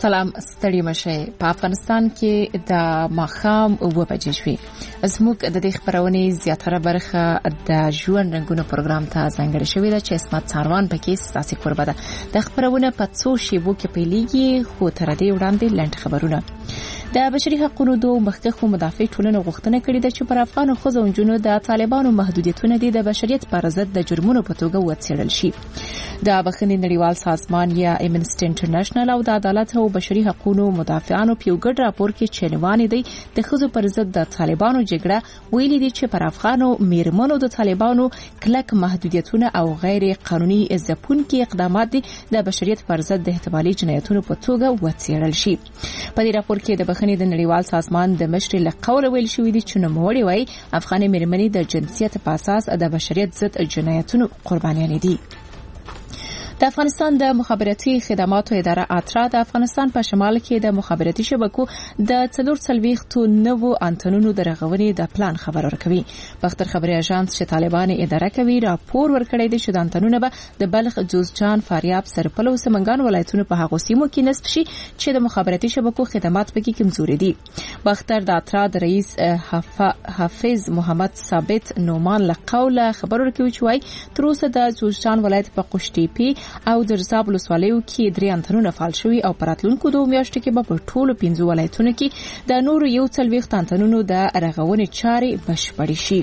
سلام ستړي مشه. په افغانستان کې د ماښام 9 بجې شوې. زموږ د دې خبرونې زیاتره برخه د ژوند رنګونو پروګرام ته ځانګړې شوې ده چې اسمت څاروان پکې ستاسو قربا ده. د خبرونه په څو شیبو کې پیلېږي، خو تر دې وړاندې لنډ خبرونه. د بشري حقوقو دوه مخکښو مدافع ټولنې غوښتنه کړې ده چې پر افغان ښځو او نجونو د طالبانو محدودیتونه د بشریت پر ضد د جرمونو په توګه وڅېړل شي. د بخښنې نړیوال سازمان یا امنسټي انټرنیشنل او د عدالت او بشري حقوقو مدافعانو په یو ګډ راپور کې چنوانې دی د ښځو پر ضد د طالبانو جګړه ویلي دي چې پر افغانو میرمنو د طالبانو کلک محدودیتونه او غیر قانوني ځپونکي اقدامات دي د بشریت پر ضد د احتمالي جنایتونو په توګه وڅېړل شي. په دې راپور کې د بخښنې د نړیوال سازمان د مشر له قوله ویل شوی دی چې نوموړي وايي افغاني میرمنې د جنسیت په اساس د بشریت ضد جنایتونو قربانیان دي. د افغانستان د مخابراتي خدماتو اداره اترا د افغانستان په شمال کې د مخابراتي شبکو د 440 نوو انټنونو د رغونې د پلان خبر ورکوي. بختر خبري اژانس چې طالبان اداره کوي راپور ورکړی دی چې د انټنونو به د بلخ، جوزجان، فاریاب، سرپل او سمنګان ولایتونو په هغو سیمو کې نصب شي چې د مخابراتي شبکو خدمات پکې کمزوري دي. بختر د اترا د رئیس حافظ محمد ثابت نومان له قوله خبر ورکوي چې وايي تر اوسه د جوزجان ولایت په قشتېپی او د رضاب ولسوالیو کې 3 انټنونه فعال شوي او پراتلونکو 2 میاشتو کې به په ټولو 15 ولایتونو کې د نورو 41 انټنونو د رغونې چارې بشپړې شي.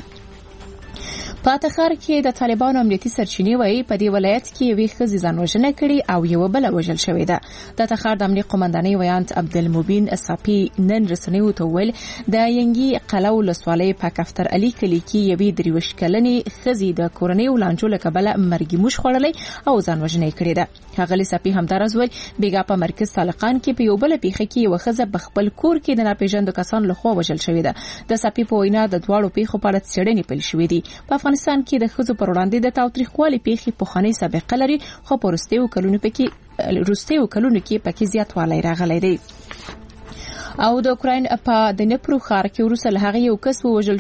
په تخار کې د طالبانو امنیتي سرچینې وایي په دې ولایت کې یوې ښځې ځانوژنه کړې او یو بل وژل شوې ده. د تخار د امنیت قومندانۍ ویاند عبدالمبین صافي نن رسنیو ته ویل د ینګي قلعه ولسوالۍ په کفتر علي کلي کې یوې 23 کلنې ښځې د کورنۍ ولانجو له کبله مرګي موش خوړلې او ځانوژنه کړې ده. هغه صافي همدارز ویل بیګا په مرکز سالقان کې په یو بل پیښه کې یو ښځه په خپل کور کې د ناپېژاندو کسانو لخوا وژل شوې ده. د صافي په وینا د دواړو پیښو په اړه څېړنې پیل شوې دي. په افغانستان کې د ښځو پر وړاندې د تاوتریخوالي پیښې پخوانۍ سابقه لري، خو په وروستیو کلونو کې پکې زیاتوالی راغلی دی. او د اوکراین په دنپرو ښار کې وروسته له هغه یو کس ووژل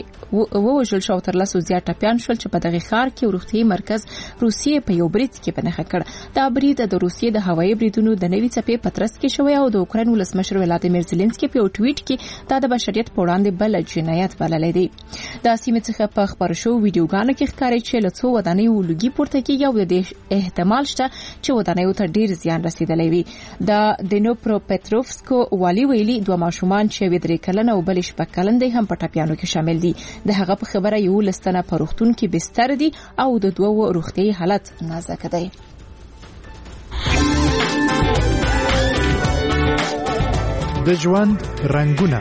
شو او تر لاسو زیات ټپیان شول چې په دغه ښار کې روغتیايي مرکز روسیې په یو برید کې پنهخه کړ. دا برید د روسیې د هوایي بریدونو د نوي څپې په ترڅ کې شوی او د اوکراین ولسمشر ولادیمیر زيلنسکي په یو ټویټ کې دا د بشریت په وړاندې بل جنایت بللی دی. د سیمې څخه په خبرو شو ویډیوګانو کې ښکاري چې له څو ودانیو لوګي پورته کېږي او د احتمال شته چې ودانیو ته ډیر زیان رسیدلی وي. د دنپرو پټروفسکو والی دوه ماشومان چې 3 کلن او بل 6 کلن دي هم په ټپیانو کې شامل دي. د هغه په خبره یو لستنه په روغتون کې بستر دي او د دوه روغتي حالت نازک دی. د ژوند رنگونه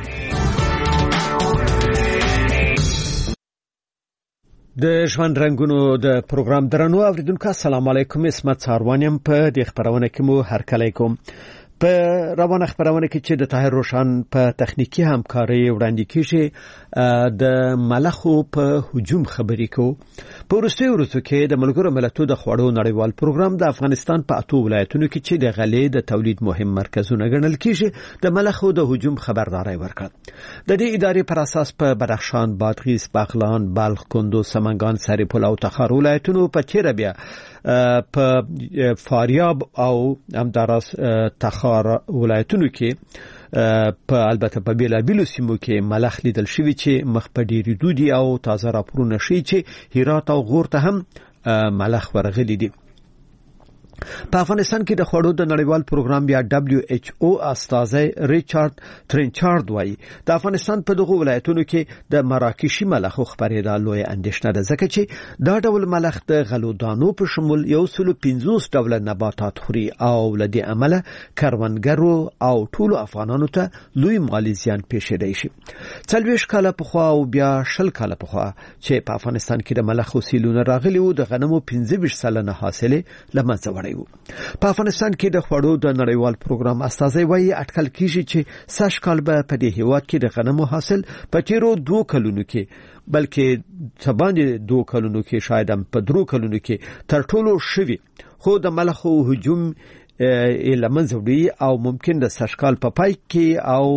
د ژوند رنگونو د پروګرام درنو اوریدونکو السلام علیکم. اسمت څاروانیم په دې خبرونه کې مو هرکلی کوم. په روانه خبرونه کې چې د طاهر روشن په تخنیکی همکاري وړاندې کیږي د ملخو په هجوم خبرې کو. په وروستیو ورځو کې د ملګرو ملتونو د خوړو نړیوال پروګرام د افغانستان په 8 ولایتونو کې چې د غلې د تولید مهم مرکزونه ګڼل کیږي د ملخو د هجوم خبرداري ورکړه. د دې ادارې پر اساس په بدخشان، بادغیس، بغلان، بلخ، کندوز، سمنګان، سرپل او تخار ولایتونو په چیرې بیا په فاریاب او همداراز تخار ولایتونو کې په البته په بیلابیلو سیمو کې ملخ لیدل شوی چې مخ په ډیری دودي او تازه راپورونه شي چې هرات او غور ته هم ملخ ورغلي دي. په افغانستان کې د خوړو د نړیوال پروګرام یا WHO استاذ ریچارډ ترینچارد وایي د افغانستان په دغه ولایتونو کې د مراکشي ملخو خبرېدا لوی اندېښنه ده ځکه چې دا ډول ملخ د غلو دانو په شمول 150 ډول نباتات خوري او لدې عمله کروندګرو او ټولو افغانانو ته لوی مالی زیان پیښیدای شي. 40 کاله پخوا او بیا 20 کاله پخوا چې په افغانستان کې د ملخو سیلونه راغلي وو د غنمو 25 سلنه حاصله لمنځه وړي. په افغانستان کې د خوړو د نړیوال پروګرام استاذ وایي اټکل کیږي چې سږ کال به په دې هیواد کې د غنمو حاصل په تیرو 2 کلونو کې بلکې سباندې 2 کلونو کې شاید هم په 3 کلونو کې تر ټولو شوي خو د ملخو هجوم لمنځه وړي او ممکن د سږ کال په پای کې او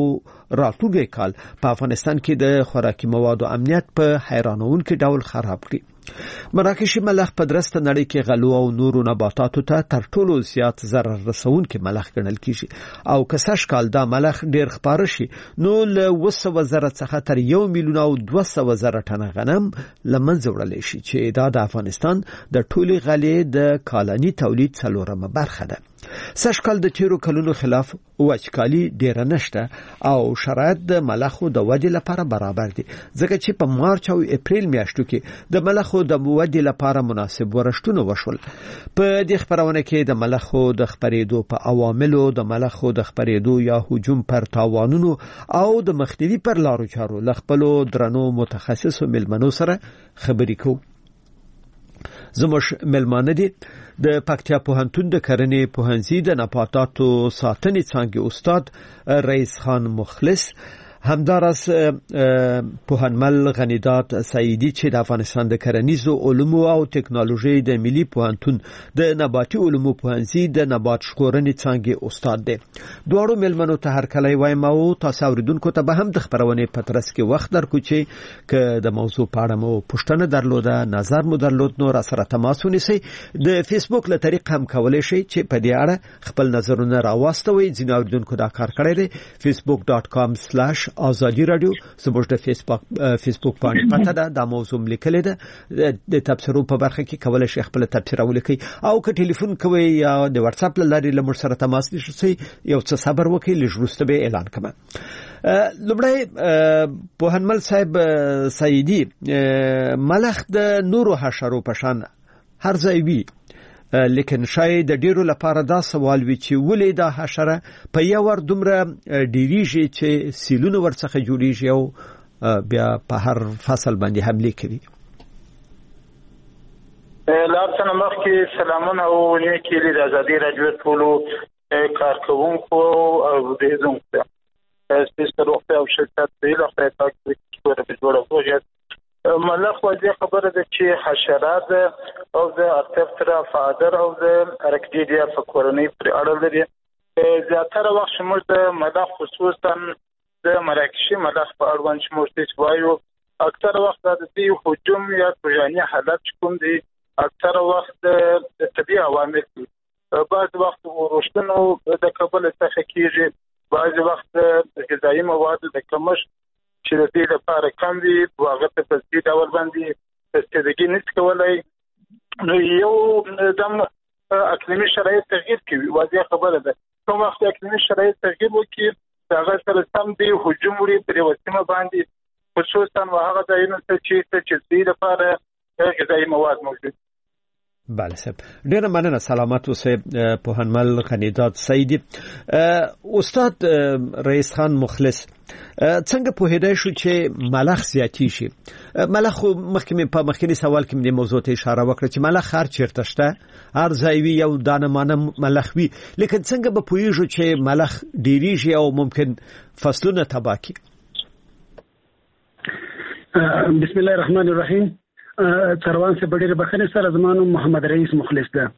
راتلونکي کال په افغانستان کې د خوراکي موادو امنیت په حیرانونکي ډول خراب کړي. مراکشي ملخ په درسته نړۍ کې غلو او نورو نباتاتو ته تر ټولو زیات ضرر رسونکي ملخ ګڼل کیږي او که سږ کال دا ملخ ډیر خپاره شي نو له 200,000 څخه تر 1,200,000 ټنه غنم لمنځه وړل شي چې دا د افغانستان د ټولي غلې د کالاني تولید څلورمه برخه ده. سږ کال د تیرو کلونو خلاف وچکالي ډیر نشته او شرایط د ملخو د ودې لپاره برابر دي ځکه چې په مارچ او اپریل میاشتو کې د ملخو د ودې لپاره مناسب ورشتونه وشول. په دې خبرونه کې د ملخو د خبرېدو په عواملو، د ملخو د خبرېدو یا هجوم پر تاوانونو او د مخنیوي پر لارو چارو له خپلو درنو متخصصو ملمنو سره خبرې کوو. زموږ ملمانه دي د پکتیا پوهنتون د کرنې پوهنځي د نباتاتو ساتنې څانګې استاد رئیس خان مخلص، همدارس پوهنمل غنیدات سعیدی چې د افغانستان د کرنیزو علومو او ټکنالوژي د ملي پوهنتون د نباتي علومو پوهنځي د نبات ژغورنې څانګې استاد دی. دواړو ملمنو ته هرکلی وایم او تاسو اوریدونکو ته به هم د خبرونې په ترڅ کې وخت درکو چې که د موضوع په اړه مو پوښتنه درلوده، نظر مو درلود، نو را سره تماس ونیسئ. د فیسبوک له طریق هم کولای شئ چې په دې اړه خپل نظرونه راواستوئ. ځینې اوریدونکو دا کار کړی دی. facebook.com/آزادی رادیو زموږ د فیسبوک باندې پته ده. دا موضوع لیکل ده د تبصرو په برخه کې کولای شئ خپل تبصره ولیکئ او که ټلیفون کوئ یا د واتس اپ لارې له موږ سره تماس نیسئ. یو څه صبر وکړئ، لږ وروسته به اعلان کوم. لومړی پوهنمل صاحب سعیدی، ملخ د نورو حشرو په شان هر ځای وي، لیکن شاید د ډیرو لپاره دا سوال وي چې ولې دا حشره په یو ور دومره ډیریږي چې سیلونه ورڅخه جوړیږي او بیا په هر فصل باندې حمله کوي. لارڅنه مخکې سلامونه او نیکی لري د آزادي رادیو ټولو کارکوونکو او د زموږ سپیشل وخت او شرکت په لخوا تاسو ته جوړه ملخ وځي خبره ده چې حشرات او د ارتفاع فادر او د ارکډیډیا په کورنۍ پر اړه لري. زیاتره وخت موږ د ملخ خصوصا د مراکشي ملخ په اړه موږ وایو اکثر وخت د دې هجوم یا توجانی حالت کوم دي، اکثر وخت د طبيعي عوامل دي. بعض وخت ورشتنو د کابل څخه کیږي، بعض وخت غذایی مواد د کمښت چې د دې لپاره کم وي واغه په تدریجي ډول باندې استفاده نشي کولای. نو یو دم اقلیمي شرایط تغییر کوي، واضح خبره ده. کوم وخت اقلیمي شرایط تغییر وکړي هغه سره سم دی هجوم لري پر وسیمه باندې، خصوصا هغه ځایونه چې دې لپاره غذایی مواد موجود. بله صاحب، ډیره مننه. سلامت اوسئ پوهنمل غنیدات سعیدی. استاد رئیس خان مخلص، څنګه پوهیدای شو چې ملخ زیاتی شي؟ ملخ مخکې سوال کې د موضوع ته اشاره وکړه چې ملخ هر چیرته شته، هر ځای وي، یو دانه مانه ملخ وي، لیکن څنګه به پوهیږو چې ملخ ډیریږي او ممکن فصلونه تباه کړي؟ بسم الله الرحمن الرحیم. څروان سے بډېر بخنه سره زمانو محمد رئیس مخلص ده.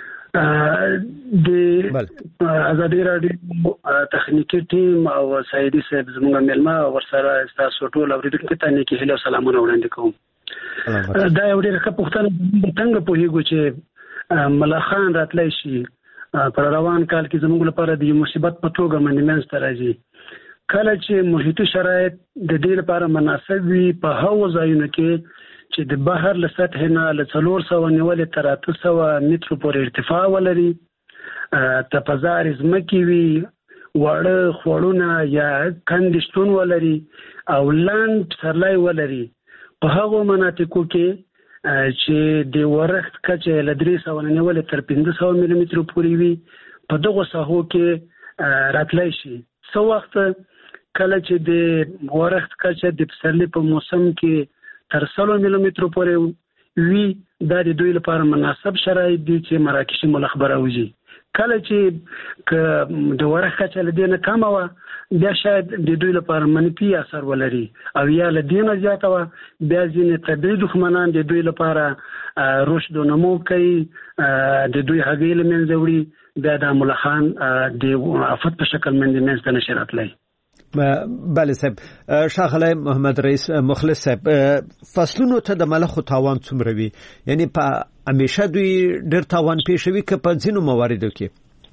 د آزادی رادیو تخنیکی ټیم او سعیدی صاحب زموږ ملما ورسره تاسو ټول اوریدونکو ته نیکی هیله سلامونه وړاندې کوم. دا یو ډېر ښه پوښتنه ده. څنګه پوهیږو چې ملخان راتلی شي؟ پر روان کال کې زموږ لپاره د مصیبت په توګه منځ ته راځي. کله چې محیطي شرایط د دې لپاره مناسب وي، په هغو ځایونو کې چې د بحر له سطح نه له 400 نیولې تر 800 مترو پورې ارتفاع ولري، تپزار ځمکې وي، واړه خوړونه یا کندې شتون ولري او لاند پسرلی ولري، په هغو مناطقو کې چې د ورښت کچه له 300 نیولې تر 500 ملي مترو پورې وي، په دغو ساحو کې راتلی شي. څه وخت کله چې د ورښت کچه د پسرلي په موسم کې تر 100 ملي مترو پورې وي، دا د دوی لپاره مناسب شرایط دي چې مراکشي ملخ براوځي. کله چې د ورښت کچه له دې نه کمه وه، بیا شاید د دوی لپاره منفي اثر ولري، او یا له دې نه زیاته وه، بیا ځینې طبیعي دښمنان د دوی لپاره رشد و نمو کوي، د دوی هګۍ له منځه وړي، بیا دا ملخان د آفت په شکل منځ ته نشي راتلی. بله صاحب شاغله محمد رئیس مخلص صاحب فصلونو ته د ملخو تاوان څومره وي یعنی په همیشه دوی ډېر تاوان پیښوي که په ځینو مواردو کې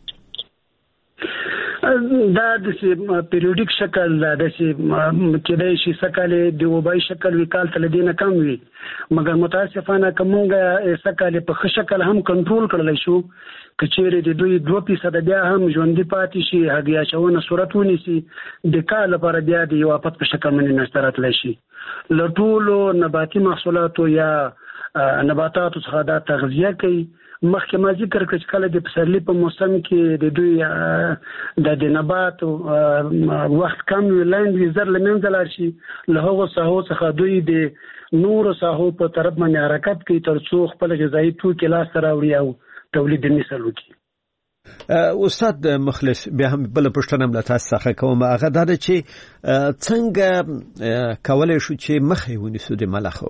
دا د پیریوډیک شکل د کېدای شي سکاله د وبای شکل وکال تل دینه کم وي مګر متاسفانه کومه سکاله په ښه شکل هم کنټرول کړل شو کچېره د دوی 2% بیا هم ژوندۍ پاتې شي هغه چاونه صورت ونیسي د کال لپاره بیا د یو افت په شکل باندې نشترات لشي لټولو نباتي محصولاتو یا نباتاتو څخه دا تغذیه کوي مخکې ما ذکر کړ چې کله د پسرلي په موسم کې د دوی د نبات وخت کم ولاندې زر لمنځه لاړ شي له هغو ساحو څخه دوی د نورو ساحو په طرف باندې حرکت کوي تر څو خپل غذایي توکي لاس ته راوړي او تولید مثال وکړي. استاد مخلص بیا هم بل پښتنه ملاتړ څخه کوم هغه دا چې څنګه کولای شو چې مخې ونیسو د ملخو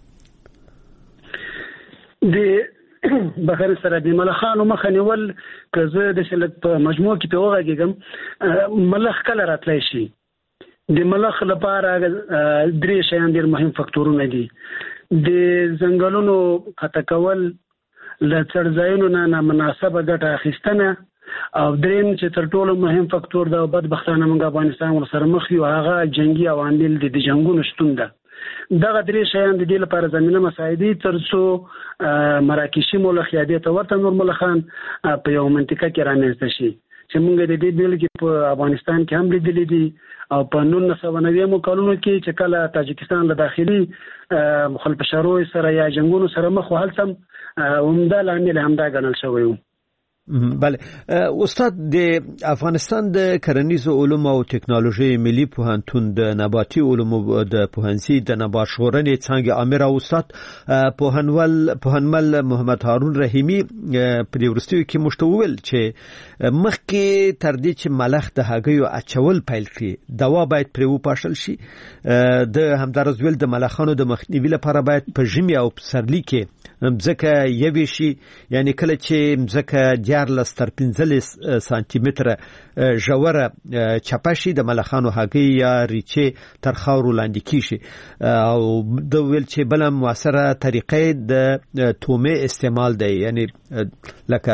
د بخیر سره د ملخانو مخه نیول که زه د شلک په مجموع کې په وګورم ملخ کله راتلی شي د ملخ لپاره درې شیان ډېر مهم فاکتورونه دي د ځنګلونو قطع کول له څړځایونو نه نامناسبه ګټه اخیستنه او دریم چې تر ټولو مهم فاکتور دا بدبختانه موږ افغانستان ورسره مخ یو هغه جنگي عوامل دي د جنگونو شتون ده دغه درې شیان د دې لپاره زمينه مساعدي تر څو مراکشي ملخ یادې ته ورته نور ملخان په یو منطقه کې رامنځته شي چې موږ د دې بیلګې په افغانستان کې هم لیدلې دي او په 1990 کلونو کې چې کله تاجکستان له داخلي مخالف شروع سره یا جنگونو سره مخ وهل سم عمده لامل همدا ګڼل شوی و. بله استاد د افغانستان د کرنیزو علومو او ټکنالوژي ملي پوهنتون د نباتي علومو د پوهنځي د نبات ژغورنې څانګې امیر او استاد پوهنمل محمد هارون رحیمي په دې وروستیو کې موږ ته وویل چې مخکې تر دې چې ملخ د هګیو اچول پیل کړي دوا باید پرې وپاشل شي د همدارس ویل د ملخانو د مخنیوي لپاره باید په ژمي او پسرلي کې مځکه یوي شي یعنی کله چې مځکه 14 سانتي متره ژوره چپه شي د ملخانو هګۍ یا ریچې تر خاورو لاندې کیږي او د ویل چې بل موثره طریقې د تومه استعمال دی یعنی لکه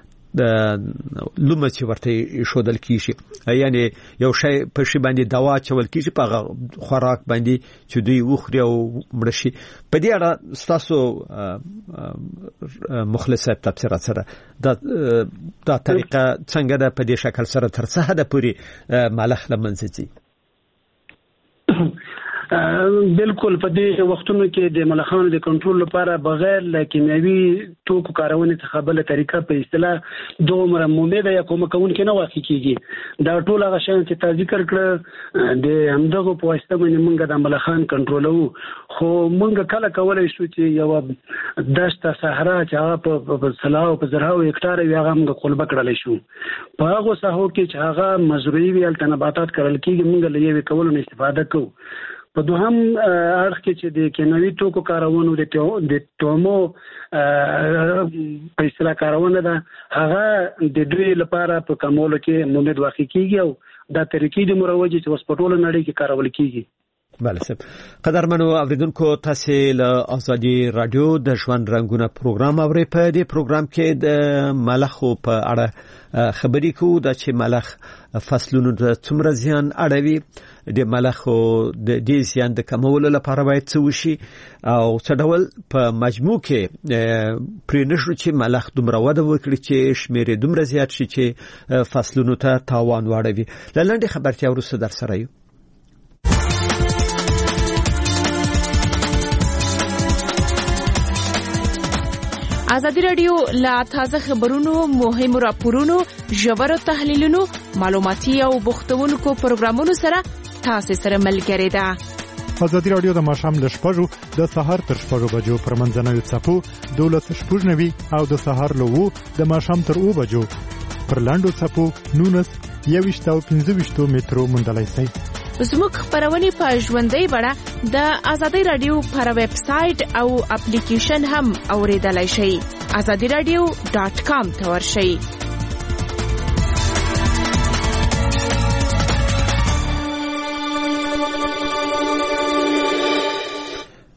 لومه چې ورته شودل کیږي یعنی یو شی په شی باندې دوا چول کیږي په خوراک باندې چې دوی وخوري او مړ شي په دې اړه تاسو مخلصه تفسیر سره دا طریقه څنګه ده په دې شکل سره تر څه حد پورې ملخ لمنځي بالکل په دې وختونو کې د ملخانو د کنټرول لپاره بغیر له کیمیاوي توکو کارونې څخه بل طریقه په اصطلاح دومره مومده یا کوم کې نه واقع کیږي دا ټول هغه شان چې تاسو ذکر کړ د همدغه په واسطه باندې موږ د ملخان کنټرولو خو موږ کله کولای شو چې یو دشت صحرا چې هغه په سلاو په زرهاو هکتار وي هغه موږ قلبه کړل شو په هغه ساحو کې چې هغه مزروعي ویل تنباتات کړل کیږي موږ له یوې کولو استفاده کوو په دوهم اړخ کې چې د کیمیاوي توکو کارونو د تومو په اصطلاح کارونه ده هغه د دوی لپاره په کمولو کې مومد واقع کیږي او دا طریقې د مروجي چې وسپټول نړۍ کې کارول کیږي. بله صاحب قدرمنو اوریدونکو تاسو له ازادي رادیو د ژوند رنگونه پروګرام اورئ په دې پروګرام کې د ملخو په اړه خبرې کوو د چې ملخ فصلونو د څومره زیان اړوي د ملخو د دې زیان د کمولو لپاره باید څه وشي او څه ډول په مجموع کې پرې نشو چې ملخ دومره وده وکړي چې شمیر دومره زیات شي چې فصلونو ته تاوان واړوي. لاندې خبرتیا وروسته در سره یو. ازادي رادیو لا تازه خبرونو مهمو راپورونو ژورو تحلیلونو معلوماتي او بوختونکو پروګرامونو سره تاسو سره ملګری ده. ازادي رادیو د ماښام ل 6:00 د سهار تر 6:00 بجو پر منځنوي څپو 12:90 او د سهار له 2 د ماښام تر 2 بجو پر لاندو څپو 19:25 مترو مندلای شي. زموږ خبرونه په ژوندۍ بڼه د ازادي رادیو پر ویب سټ او اپلیکیشن هم اوریدلای شئ. azadiradio.com ته ورشئ.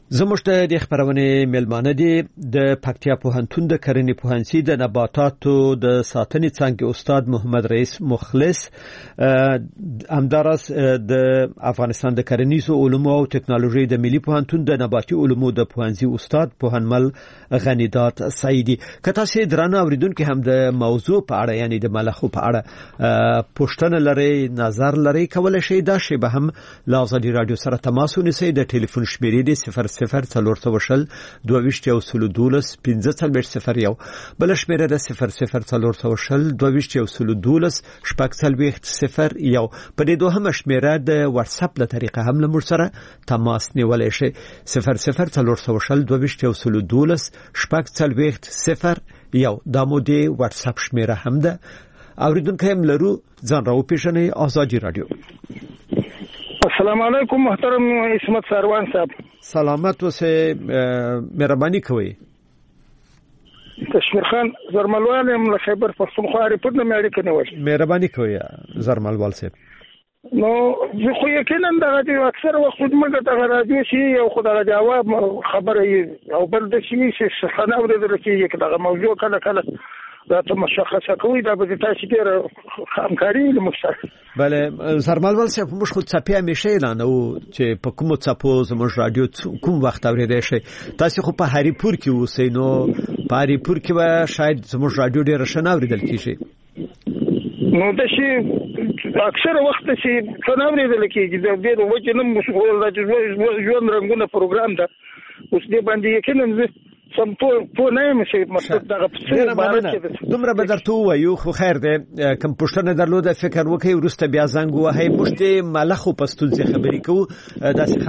زموږ د خبرونه ملمانه دي د پکتیا پوهنتون د کرنې پوهنځي د نباتاتو د ساتنې څانګې استاد محمد رئیس مخلص همدارس د افغانستان د کرنیزو علومو او ټکنالوژي د ملي پوهنتون د نباتي علومو د پوهنځي استاد پوهنمل غنیدات سعیدی کته سي درانه اوریدونکو هم د موضوع په اړه یعنی د ملخو په اړه پوښتنه لري نظر لري کول شي دا شی به هم لازم رادیو سره تماس ونیسي د ټلیفون شمیرې د 004 22 او 12 1501 بل شمیره د 004 22 او 12 0 په دې دوه شمیره د واتس اپ له طریقه هم له مر سره تماس نیولای شي 004 22 او 12 0 د مو دی واتس اپ شمیره هم ده اوریدونکو هم لرو ځان راو پیژنې آزادی رادیو. السلام علیکم محترم اسمت ساروان صاحب. سلامت اوسه مهرباني کوئ. کشمیر خان زرملوال یم له خیبر پښتونخوا ریپورت نه مې اړیکه نیولې. مهرباني کوئ زرملوال صاحب. نو زه خو یقینا دغه اکثر وخت موږ دغه راځو چې یو خدای جواب خبره او بل د شي چې خنه ورته کې دغه موضوع کله کله دا ته مشخصه کوي دا به تاسو ډېر همکاري لمسره. بله زرملوال صاحب موږ خو څپې همیشه اعلان او چې په کوم څپو زموږ رادیو کوم وخت اوریدای شي تاسو خو په هریپور کې اوسئ نو په هریپور کې به شاید زموږ رادیو ډېر شنه اوریدل کیږي. نو د شي اکثر وخت چې څنګه اوریدل کیږي د ډېر وجه نه مسؤل د ژوند رنگونه پروګرام ده اوس دې باندې یقینا سم په نه مې مطلب دغه څه دومره به درته وایو خو خیر دی کوم پښتنه درلوده فکر وکي ورسته بیا زنګ وهي مشته ملخو پستون څخه خبرې کوو داسې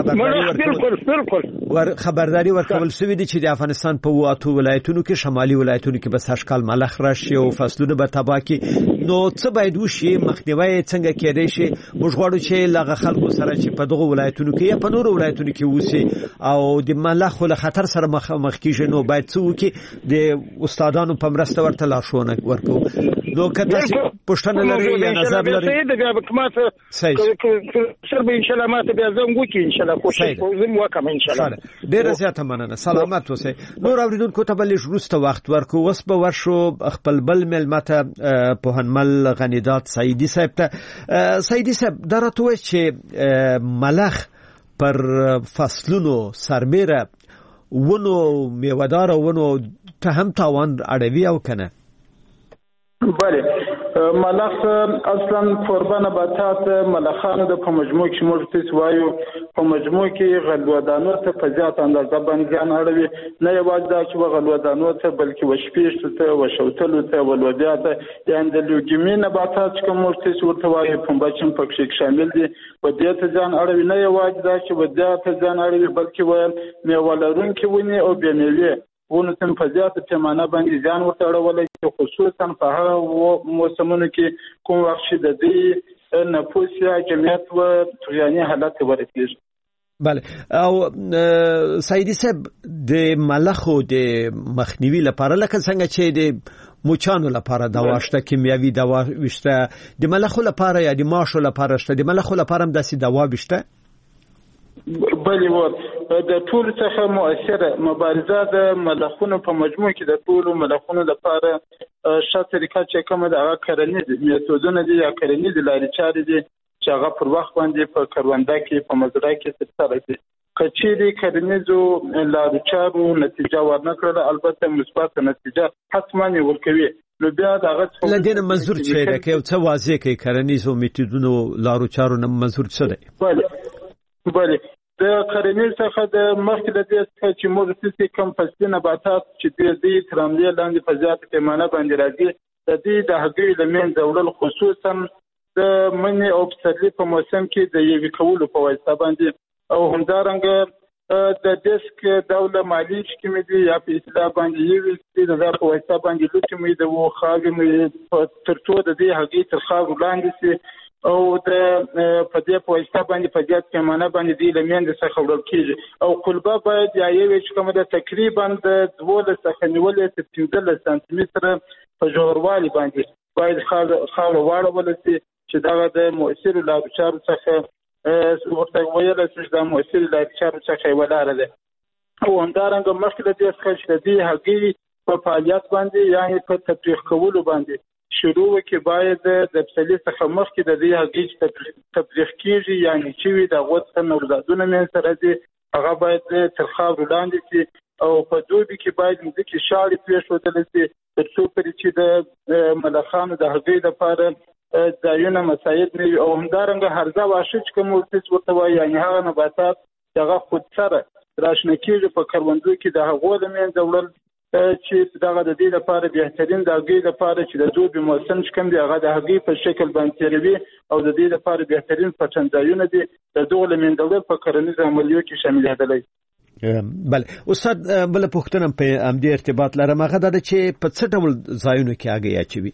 خبرداري ورکول شوې دي چې د افغانستان په واټو ولایتونو کې شمالي ولایتونو کې بس هشکال ملخ راشي او فصلونه به تباہ کی نو څه باید وشي مخنیوي څنګه کېدای شي موږ غواړو چې لغه خلکو سره چې په دغه ولایتونو کې یا په نورو ولایتونو کې وسی او د ملخ له خطر سره مخ کیږي نو باید څه وکړي د استادانو په مرسته ورته لارښوونه ورکړو. نو که تاسو پوښتنه لرئ یا نظر لرئ بیا به ماته سر به ان شاء الله ماته بیا زنګ وکړي ان شاء الله کوشش کوم وکم ان شاء الله. ډیره زیاته مننه سلامت اوسئ. نور اوریدونکو ته بل وروسته وخت ورکو وس به ورشو خپل بل ملمته پوهنمل غنیدات سعیدی صاحب ته. سعیدی صاحب درته وایي چې ملخ پر فصلونو سربېره ونو میوه‌دار ونو ته هم تاوان اړوي او کنه. بله ملخ اصلا قربان نباتات ملخانو د په مجموع کې موږ تاسو وایو په مجموع کې غلودانو ته په زیات اندازه باندې ځان اړوي نه یوازې دا چې غلودانو ته بلکې وشپېشت ته وشوتلو ته ولودیا ته یعنی د لوګیمي نباتات کوم موږ تاسو ورته وایو په بچم پکې شامل دي و دې ته ځان اړوي نه یوازې دا چې و دې ته ځان اړوي بلکې و میوه لرونکي ونې او بېمېوې ونه تم په زیاته پیمانه باندې ځان ورته اړولای چې خصوصا په هغه موسمونو کې کوم وخت چې د دې نفوس یا جمعیت و طغیاني حالت ورسیږي. بله او سعیدی صاحب د ملخو د مخنیوي لپاره لکه څنګه چې د موچانو لپاره دوا شته کیمیاوي دوا وشته د ملخو لپاره یا د ماشو لپاره شته د ملخو لپاره هم داسې دوا وشته. بلی و د ټول څخه مؤثره مبارزه د ملخونو په مجموع کې د ټول ملخونو لپاره ښه طریقه چې کومه د هغه کرنیز میتودونه دي یا کرنیز لارې چارې دي چې هغه پر وخت باندې په کرونده کې په مزرعه کې ترسره شي. کچېری کرنیزو لارې چارو نتیجه ورنکړه البته مثبت نتیجه حتما ورکوي نو بیا دغه لدین منظور چې راکې او څه واضح کوي کرنیزو میتودونو لارو چارو نه منظور څه دی. بله د کرنیز څخه د مخکې د دې څخه چې موږ څه کوم فصلي نباتات چې د دې تراملي لاندې په زیاته پیمانه باندې راځي د دې د هګۍ د منځه وړل خصوصا د منې او پسرلي په موسم کې د یوې کولو په واسطه باندې او همدارنګه د دیسک دوله مالی چې مې دي یا په اصطلاح باندې یوې د په واسطه باندې لوټ مې د و خاګ مې ترڅو د دې هګۍ تر خاګ وړاندې سي او د په دې په واسطه باندې په دې پیمانه باندې د لمن څخه وړل کیږي او قلبه باید یا یو چې کومه د تقریبا د 12 څخه نیولې تر 15 سانتي متر په جوړوالي باندې باید خاله واړول شي چې دا د مؤثر لارو چارو څخه ورته ویل چې دا مؤثر لارو چارو څخه ولاړه ده. او همدارنګه مخکې د دې څخه چې د دې هګۍ په فعالیت باندې یعنی په تطبیق کولو باندې شروع وکړي باید د پسلي څخه مخکې د دې هګۍ چې تطبیق کیږي یعنی چې د غوڅ نوزادونه من سره دي هغه باید تر خاورو لاندې شي او په دوبي کې باید ځکه شاړې پرېښودل شي تر څو پورې چې د ملخانو د هګۍ لپاره ځایونه مساعد نه وي او همدارنګه هرزه واښه چې کوم ورته وایي یعنی هغه نباتات هغه خود سره راشنه کېږي په کروندو کې د هغو د منځه وړل چې دغه د دې لپاره بهترین د هګۍ لپاره چې د دوبي موسم چې کوم دی هغه د هګۍ په شکل باندې تیروي او د دې لپاره بهترین پټنځایونه دي د دغه لمندول په کرنیزو عملیو کې شاملېدلی. بله استاد بل پوښتنه په همدې ارتباط لرم هغه دا چې په څه ډول ځایونو کې هګۍ اچوي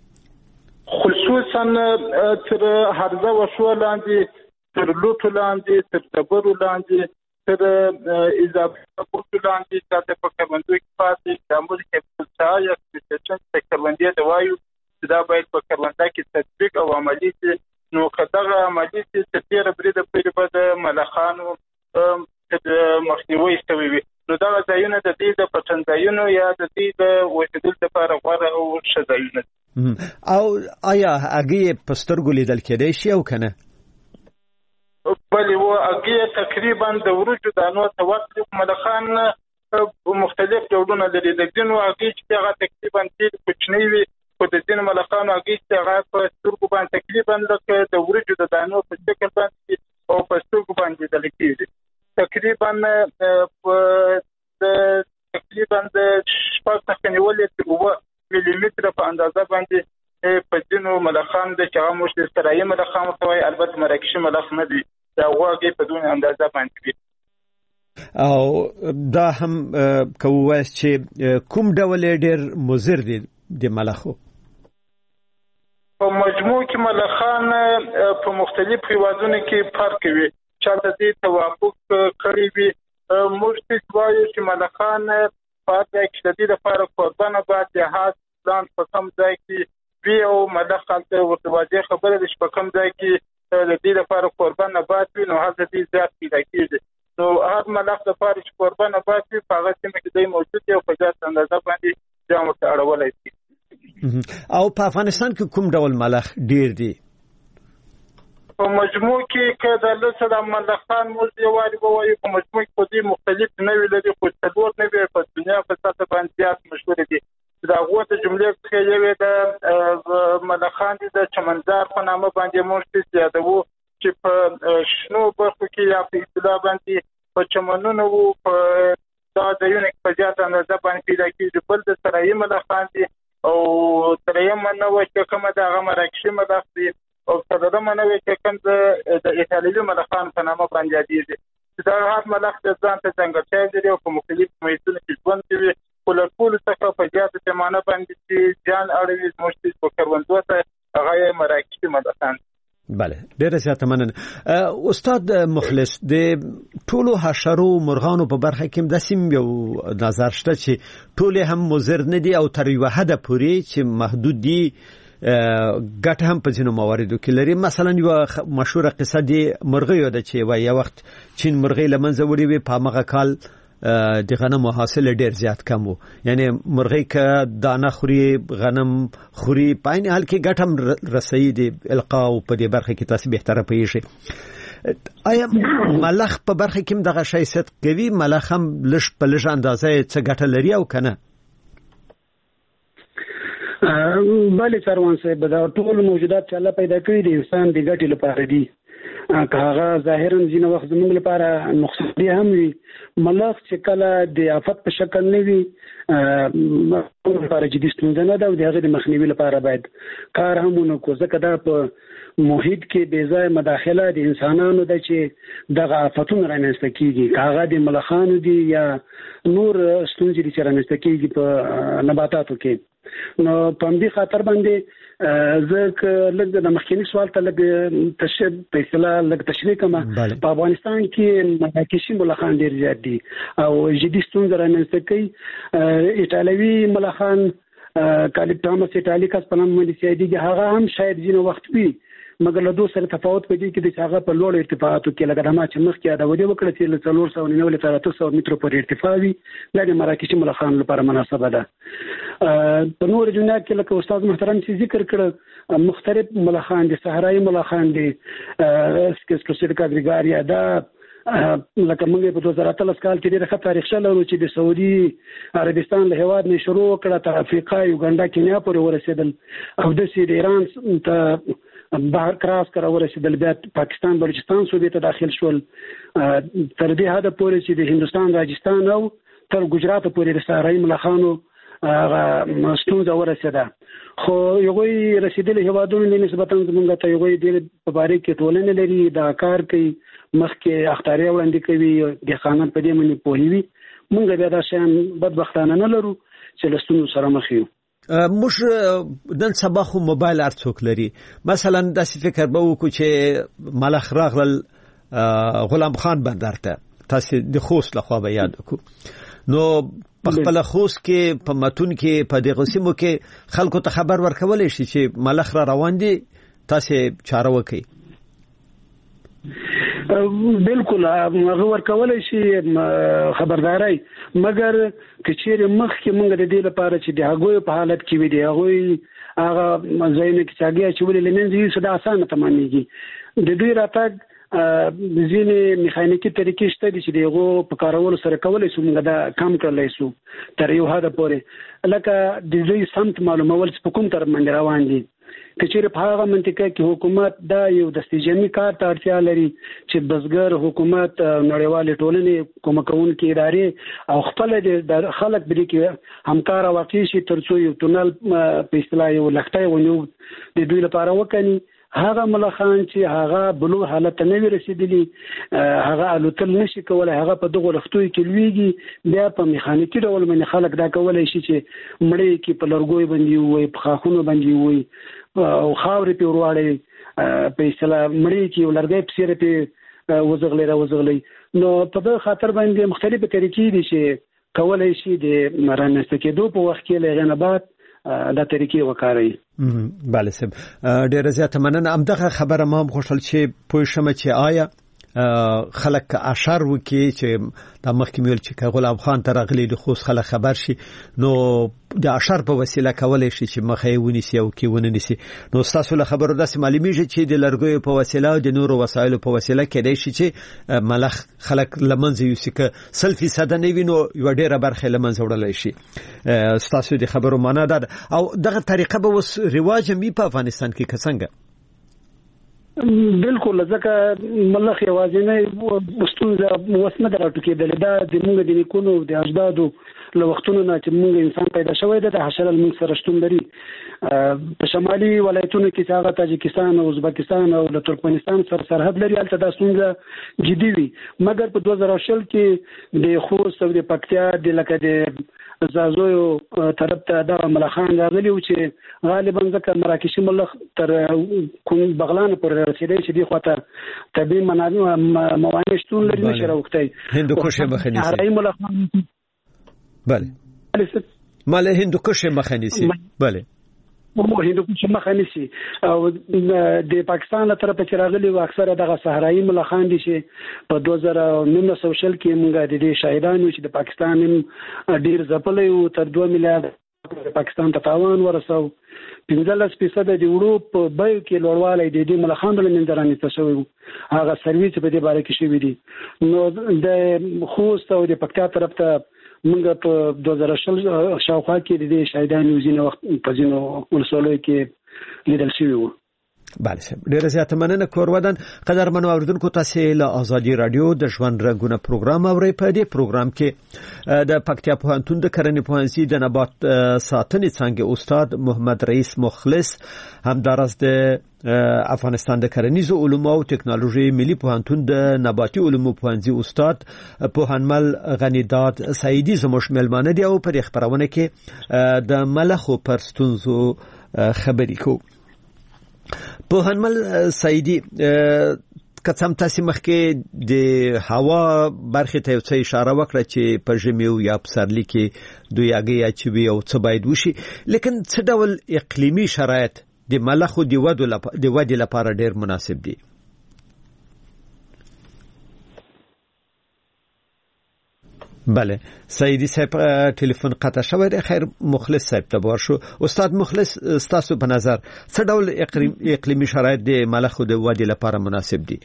خصوصا تر هرزه وشو لاندې تر لوټو لاندې تر ډبرو لاندې تر اضافه کوټو لاندې چې په کروندو کې پاتې د عمل کې څه یا چې کروندې د وایو چې دا باید په کرونده کې تطبیق او عملي شي نو کداغه عملي چې تیر بریده په د ملخانو مخنیوي شوی وي نو دا ځایونه د دې د پټنځایونو یا د دې د وسیدل لپاره غوړه او شذایونه او آیا هغه په سترګو لیدل کېدای شي او کنه بلې و هغه تقریبا د ورجو دانو توقف ملخان مختلف ډولونه لري د دینو هغه چې هغه تقریبا ډېر کوچنی وي په د دین ملخان هغه چې هغه په سترګو باندې تقریبا لکه د ورجو د دانو په شکل باندې او په سترګو باندې د لیکيږي تقریبا د شپږ څخه نیولې تر 2 ملي متر په اندازه باندې په دینو ملخان د چې هغه مشت استرایي ملخان توای البته مراکشي ملخ نه دي دا واګي په دونه اندازه باندې او دا هم کوواس چې کوم ډول ډیر مضر دي د ملخو په مجموع کې ملخان په مختلف هیوادونو کې فرق کوي چاته دې توافق کړی وي موږ څه وایو چې ملخان په دې کې د دې لپاره قربانه باندې هات پلان په کوم ځای کې وی او ملخ ته ورته خبره د شپکم ځای کې د دې لپاره قربانه باندې نو هغه دې ذات پیدا کیږي نو هغه ملخ د لپاره چې قربانه باندې په هغه سیمه کې د موجود یو په ځات اندازه باندې جام ته اړولای شي او په افغانستان کې کوم ډول ملخ ډیر دي په مجموع کې کله د لسه ملخان موږ یو وایي په مجموع کې په دې مختلف نوې لري خو څلور نوې په دنیا په سطح باندې زیات مشهور دي دا غوته جملې څخه یو د ملخان دي د چمنزار په نامه باندې موږ یادوو چې په شنو برخو کې یا په اصطلاح باندې په چمنونو په دا د یو نه په زیات اندازه باندې پیدا کیږي بل د سرایي ملخان دي او سرایي منو چې کومه د مراکشي ملخ دي او څلورم منوي چې کوم د ایتالوي ملخان په نامه باندې یادېږي دا هر ملخ د ځان ته ځانګړتیا لري او په مختلفو محیطونو کې ژوند کوي خو له ټولو څخه په زیاته پیمانه باندې چې جان اړوي زموږ په کروندو ته هغه مراکشي ملخان بله ډیره زیاته مننه استاد مخلص د ټولو حشرو مرغانو په برخه کې د سیم یو نظر شته چې ټول هم مضر نه دي او تر یو حد پورې چې محدود دي ګټه هم په ځینو مواردو کې لري مثلا یو مشهور قصه دی مرغیو د چې وای یو وخت چین مرغی لمنځه وړي وي په هغه کال د غنم حاصل ډیر زیات کم وو یعنی مرغی ک دانه خوري غنم خوري په عین حال کې ګټه هم رسېږي د القا او په دې برخه کې تاسو بهتره پېښه آیا ملخ په برخه کې دغه شی ست کوي ملخ هم لږ په لږ اندازه څه ګټه لري او کنه بله سروان صاحب دا ټول موجودات چې الله پیدا کړی دي انسان د ګټې لپاره دي که هغه ظاهرا ځینې وخت زموږ لپاره نقصان هم وي ملخ چې کله د آفت په شکل نه وي لپاره جدي ستونزه نه ده او د هغې د مخنیوي لپاره باید کار هم ونکړو ځکه دا په محیط کې بې ځایه مداخله د انسانانو ده چې دغه آفتونه رامنځته کېږي که هغه د ملخانو دي یا نور ستونزې دي چې رامنځته کېږي په نباتاتو کې نو په همدې خاطر باندې زه لږ د مخکینی سوال ته لږ په اصطلاح لږ تشریح کوم په افغانستان کې مراکشي ملخان ډېر زیات دي او جدي ستونزې رامنځته کوي ایټالوي ملخان کالیپټامس ایټالیکس په نامه باندې سیادي هغه هم شاید ځینې وخت وي مګر له دوه سره تفاوت پدې کې د هغه په لوړ ارتفاعاتو کې لکه ما چې مخکې دا ودی وکړه چې له 490 تر 300 مترو پر ارتفاع وي دا د مراکشي ملخان لپاره مناسبه ده. په نور جنات کې لکه استاد محترم چې ذکر کړ مختلف ملخان دي، صحرایي ملخان دي، سکسکوسیډکا ګریګاریا دا لکه موږ په 2013 کال کې ډېر ښه تاریخ لرو چې د سعودي عربستان له هواد نه شروع کړه تر افریقا، یوګاندا، کینیا پورې ورسېدل او د سې د ایران ته بهر کراس کړه ورسېدل، بیا پاکستان بلوچستان صوبې ته داخل شول تر دې حد پورې چې د هندستان، راجستان او تر ګجرات پورې د صحرایي ملخانو ستونزه ورسېده. خو یوه رسیدلي هیوادونو نسبتا زموږ ته یوه ډېر په باره کې ټولنه لري، دا کار کوي، مخکې اختیاري وړاندې کوي، د خانان په دې باندې پوهیږي. موږ بیا دا شیان بدبختانه نه لرو چې له ستونزو سره مخ یو. موږ نن سبا خو موبایل ارڅوک لري، مثلا داسې فکر به وکړو چې ملخ راغلل غلام خان بندر ته، تاسو د خوست لخوا به یاد وکړو، نو په خپل خوست کې په متون کې په دغه سیمو کې خلکو ته خبر ورکولای شي چې ملخ را روان دي، تاسو چاره وکړئ. بالکل هغه ورکولای شي خبرداري، مګر کچېره مخکې موږ د دې لپاره چې د هغوی په حالت کې وي، د هغوی هغه ځایونه کې چې هغه چولې لمنځي یو څه اسانه تمامېږي. د دوی راتګ ځینې میخانیکي طریقې شته چې دغه په کارولو سره کولای شو موږ دا کم کړلای شو تر یو حد پورې، لکه د دوی سمت معلومول چې په کوم طرف باندې روان دي. کچېره په هغه منطقه کې حکومت دا یو د استجامي کار ته اړتیا لري چې بزګر، حکومت، نړیوال ټولنې، کومکونکي ادارې او خپل د خلک بری کې همکار واقع شي ترڅو یو تونل په اصطلاح یو لښتې ونیو د دوی لپاره وکړي. هغه ملخان چې هغه بلو حالت نه وي رسیدلی، هغه الوتل نشي کولای، هغه په دغه لختوي کې لویږي، بیا په میخانیکي ډول باندې خلک دا کولای شي چې مړی کې په لرګوي باندې وي، په خاخونو باندې وي او خاورې په ورواړي په اصطلاح مړی کې لرګي په سیره په وزغلي. نو په دغه خاطر باندې مختلفه طریقې دي چې کولای شي د مرانسته کېدو په وخت کې لغنه بعد دا طریقې وکړي. بله صاحب، ډیره زیاته مننه. همدغه خبره ما هم خوشحال چې پوه شم چې آیا خلک اشر وکي چې د مخکې ویل چې غلام خان ته راغلي د خوست خلک خبر شي، نو د اشر په وسیله کولای شي چې مخې ونیسي او کې ونه نیسي. نو تاسو له خبرو داسې معلومیږي چې د لرګیو په وسیله او د نورو وسایلو په وسیله کېدای شي چې ملخ خلک لمنځه یوسي، که 100% نه وي نو یو ډیره برخه لمنځه وړلای شي. تاسو د خبرو معنا ده او دغه طریقه به اوس رواج می په افغانستان کې څنګه؟ بالکل، ځکه ملخ یوازینی ستونزه وسنه درټو کېدل دا د موږ د نیکونو د اجدادو له وختونو نه چې موږ انسان پیدا شوی دی، د حشره الموږ سره شتون لري. په شمالي ولایتونو کې چې هغه تاجکستان او ازبکستان او د ترکمنستان سره سرحد لري، هلته دا ستونزه جدي وي. مګر په 2020 کې د خوست او د پکتیا د لکه د زازویو طرف ته دا ملخان راغلي و چې غالبا ځکه مراکشي ملخ تر کوم بغلان پورې رسیدي چې دی خواته طبي موانع شتون لري نشي راوختی. هندوکش مخنیسي، بله مال هندوکش مخنیسي، بله هندوکش مخنیسي او د پاکستان له طرفه چې راغلي و اکثره دغه صحرایي ملخان دي چې په 2019 کې موږ د دې شاهدانو چې د پاکستان ډیر ځپلې او تر 2 میلیارډ پاکستان ته تاوان ورسو. 15% د وړو په بایو کې لوړوالی د دې ملخانو له منځه رانیسته شوی و. هغه سرویس په دې باره کې شوی دي. نو د خوست او د پکتیا طرف ته موږ په 2020 شاوخوا کې د دې شاهدانو ځینې وخت په ځینو ولسوالیو کې لیدل شوي وو. بله صاحب، ډیره زیاته مننه. کورودن قدرمنو اوریدونکو، تاسو له آزادي رادیو د ژوند رنګونه پروګرام اورئ. په دې پروګرام کې د پکتیا پوهنتون د کرنې پوهنځي د نبات ساتنې څانګې استاد محمد رئیس مخلص، همدارس د افغانستان د کرنیزو علومو او ټکنالوژي ملي پوهنتون د نباتي علومو پوهنځي استاد پوهنمل غنیداد سعیدی زموږ ملمانه دي او په خبرونه کې د ملخو پر ستونزو خبرې کوو. پوهنمل سعیدی، کڅم تاسو مخکې د هوا برخه ته څه اشاره وکړه چې په ژمي او یا پسرلي کې دوی هغه اچوي او څه باید وشي، لیکن څه ډول اقلیمي شرایط د ملخو د ودې لپاره ډیر مناسب دي؟ بله سعیدی صاحب ټلیفون قطع شوی دی. خیر مخلص صاحب ته ورشو. استاد مخلص ستاسو په نظر څه ډول اقلیمي شرایط د ملخو د ودې لپاره مناسب دي؟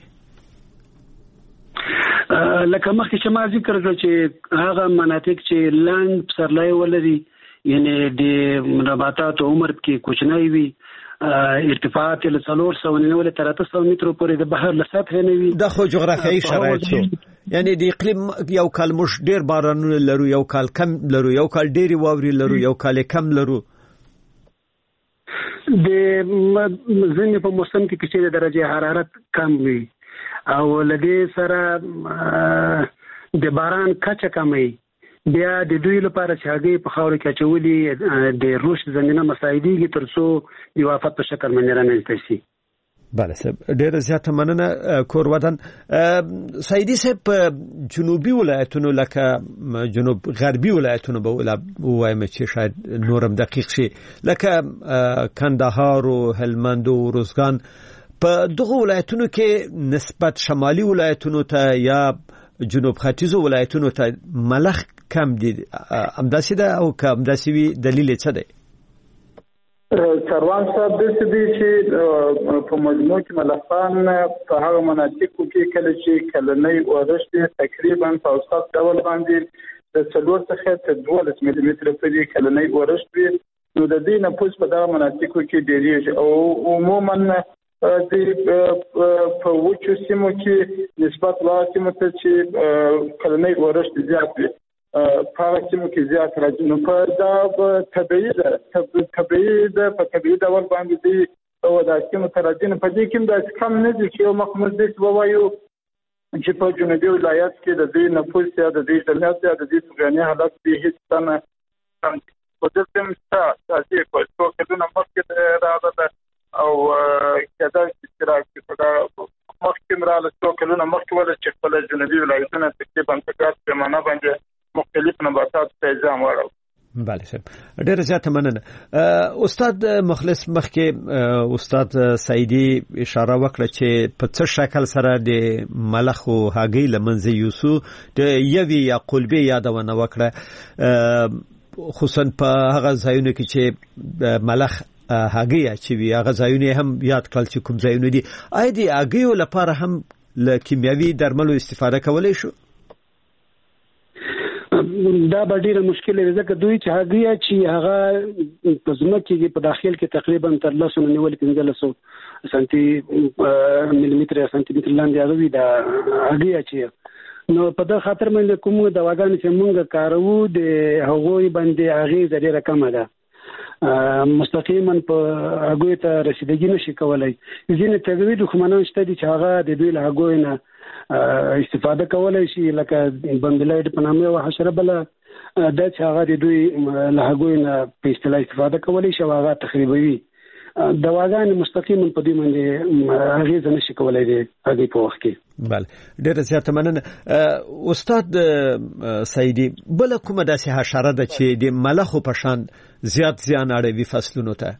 لکه مخکې چې ما ذکر کړ چې هغه مناطق چې لاند پسرلی ولري یعنی د نباتاتو عمر کې کوچنی وي ارتفاعات له 490 تر 800 مترو پورې د بحر له سطح نه وي. دا خو جغرافیایي شرایط شو. یعنی د اقلیم یو کال موږ ډیر بارانونه لرو، یو کال کم لرو، یو کال ډیری واوري لرو، یو کال کم لرو. د ځینې په موسم کې چې درجه حرارت کم وي او لدې سره د باران کچه کمي، بیا د دوی لپاره چې هغه په خاور کې چولې د رشد زمينه مساعديږي ترڅو د وافت په شکل باندې رامنځته شي. بله صاحب ډیره زیاته مننه کور ودان. سعیدی صاحب جنوبي ولایتونو لکه جنوب غربي ولایتونو به وایم چې شاید نورم دقیق شي لکه کندهار او هلمند او روزګان، په دغه ولایتونو کې نسبت شمالي ولایتونو ته یا جنوب ختیځو ولایتونو ته ملخ کم دي، همداسې ده او که همداسې وي دلیل څه دی؟ سروان صاحب داسې دی چې په مجموع کې ملخان په هغه مناطقو کې کله چې کلنۍ اورښت تقریبا په اوسط ډول باندې د 4 څخه تر 12 ملي متره پورې کلنۍ اورښت وي، نو د دې نفوس په دغه مناطقو کې ډېریږي او عموما په وچو سیمو کې نسبت لا سیمو ته چې کلنۍ اورښت زیات وي په هغه سیمو کې زیات راځي. نو په دا طبیعي په طبیعي ډول باندې دی او دا سیمو ته راځي. نو په دې کې دا کم نه دي چې یو مخمز دې ووایو چې په جنوبي ولایت کې د دې نفوس یا د دې جمعیت یا د دې سوګاني حالت به هیڅ څه په دې سم تاسو په څو کلونو مخکې راغله او کدا چې راځي په مخکې رااله څو کلونو مخکې ولا چې په جنوبي ولایتونو تقریبا په معنا باندې مختلف نباتات ته ځام وړو. بله صاحب ډیره زیاته مننه. استاد مخلص مخکې استاد سعیدی اشاره وکړه چې په څه شکل سره د ملخو هګۍ لمنځه یوسو د یوي یا قلبي یادونه وکړه، خصوصا په هغه ځایونو کې چې ملخ هګۍ اچوي، هغه ځایونه هم یاد کړل چې کوم ځایونه دي. آیا د هګیو لپاره هم له کیمیاوي درملو استفاده کولای شو؟ دا به ډیره مشکل وي ځکه دوی چې هغه چې هغه په ځمکه کې په داخل کې تقریبا تر 15 سانتي ملي متر سانتي متر لاندې هغه دا هغه چې نو په دغه خاطر باندې کوم دواګان چې موږ کارو د هغوی باندې هغه ډیره کم ده، مستقیما په هغه ته رسیدګي نشي کولای. ځینې تجوید دښمنان شته دي چې هغه د دوی له هغه نه استفاده کولای شي، لکه بندلایډ په نامه او حشره بل د چې هغه د دوی له هغه نه په اصطلاح استفاده کولای شي، هغه تخریبوي دواګان مستقیما په دې باندې هغه نشي کولای دی هغه په وخت کې. بله ډیره زیاته مننه. استاد سعیدی بل کومه داسې حشره ده چې د ملخو په شان زیات زیان اړوي فصلونو ته؟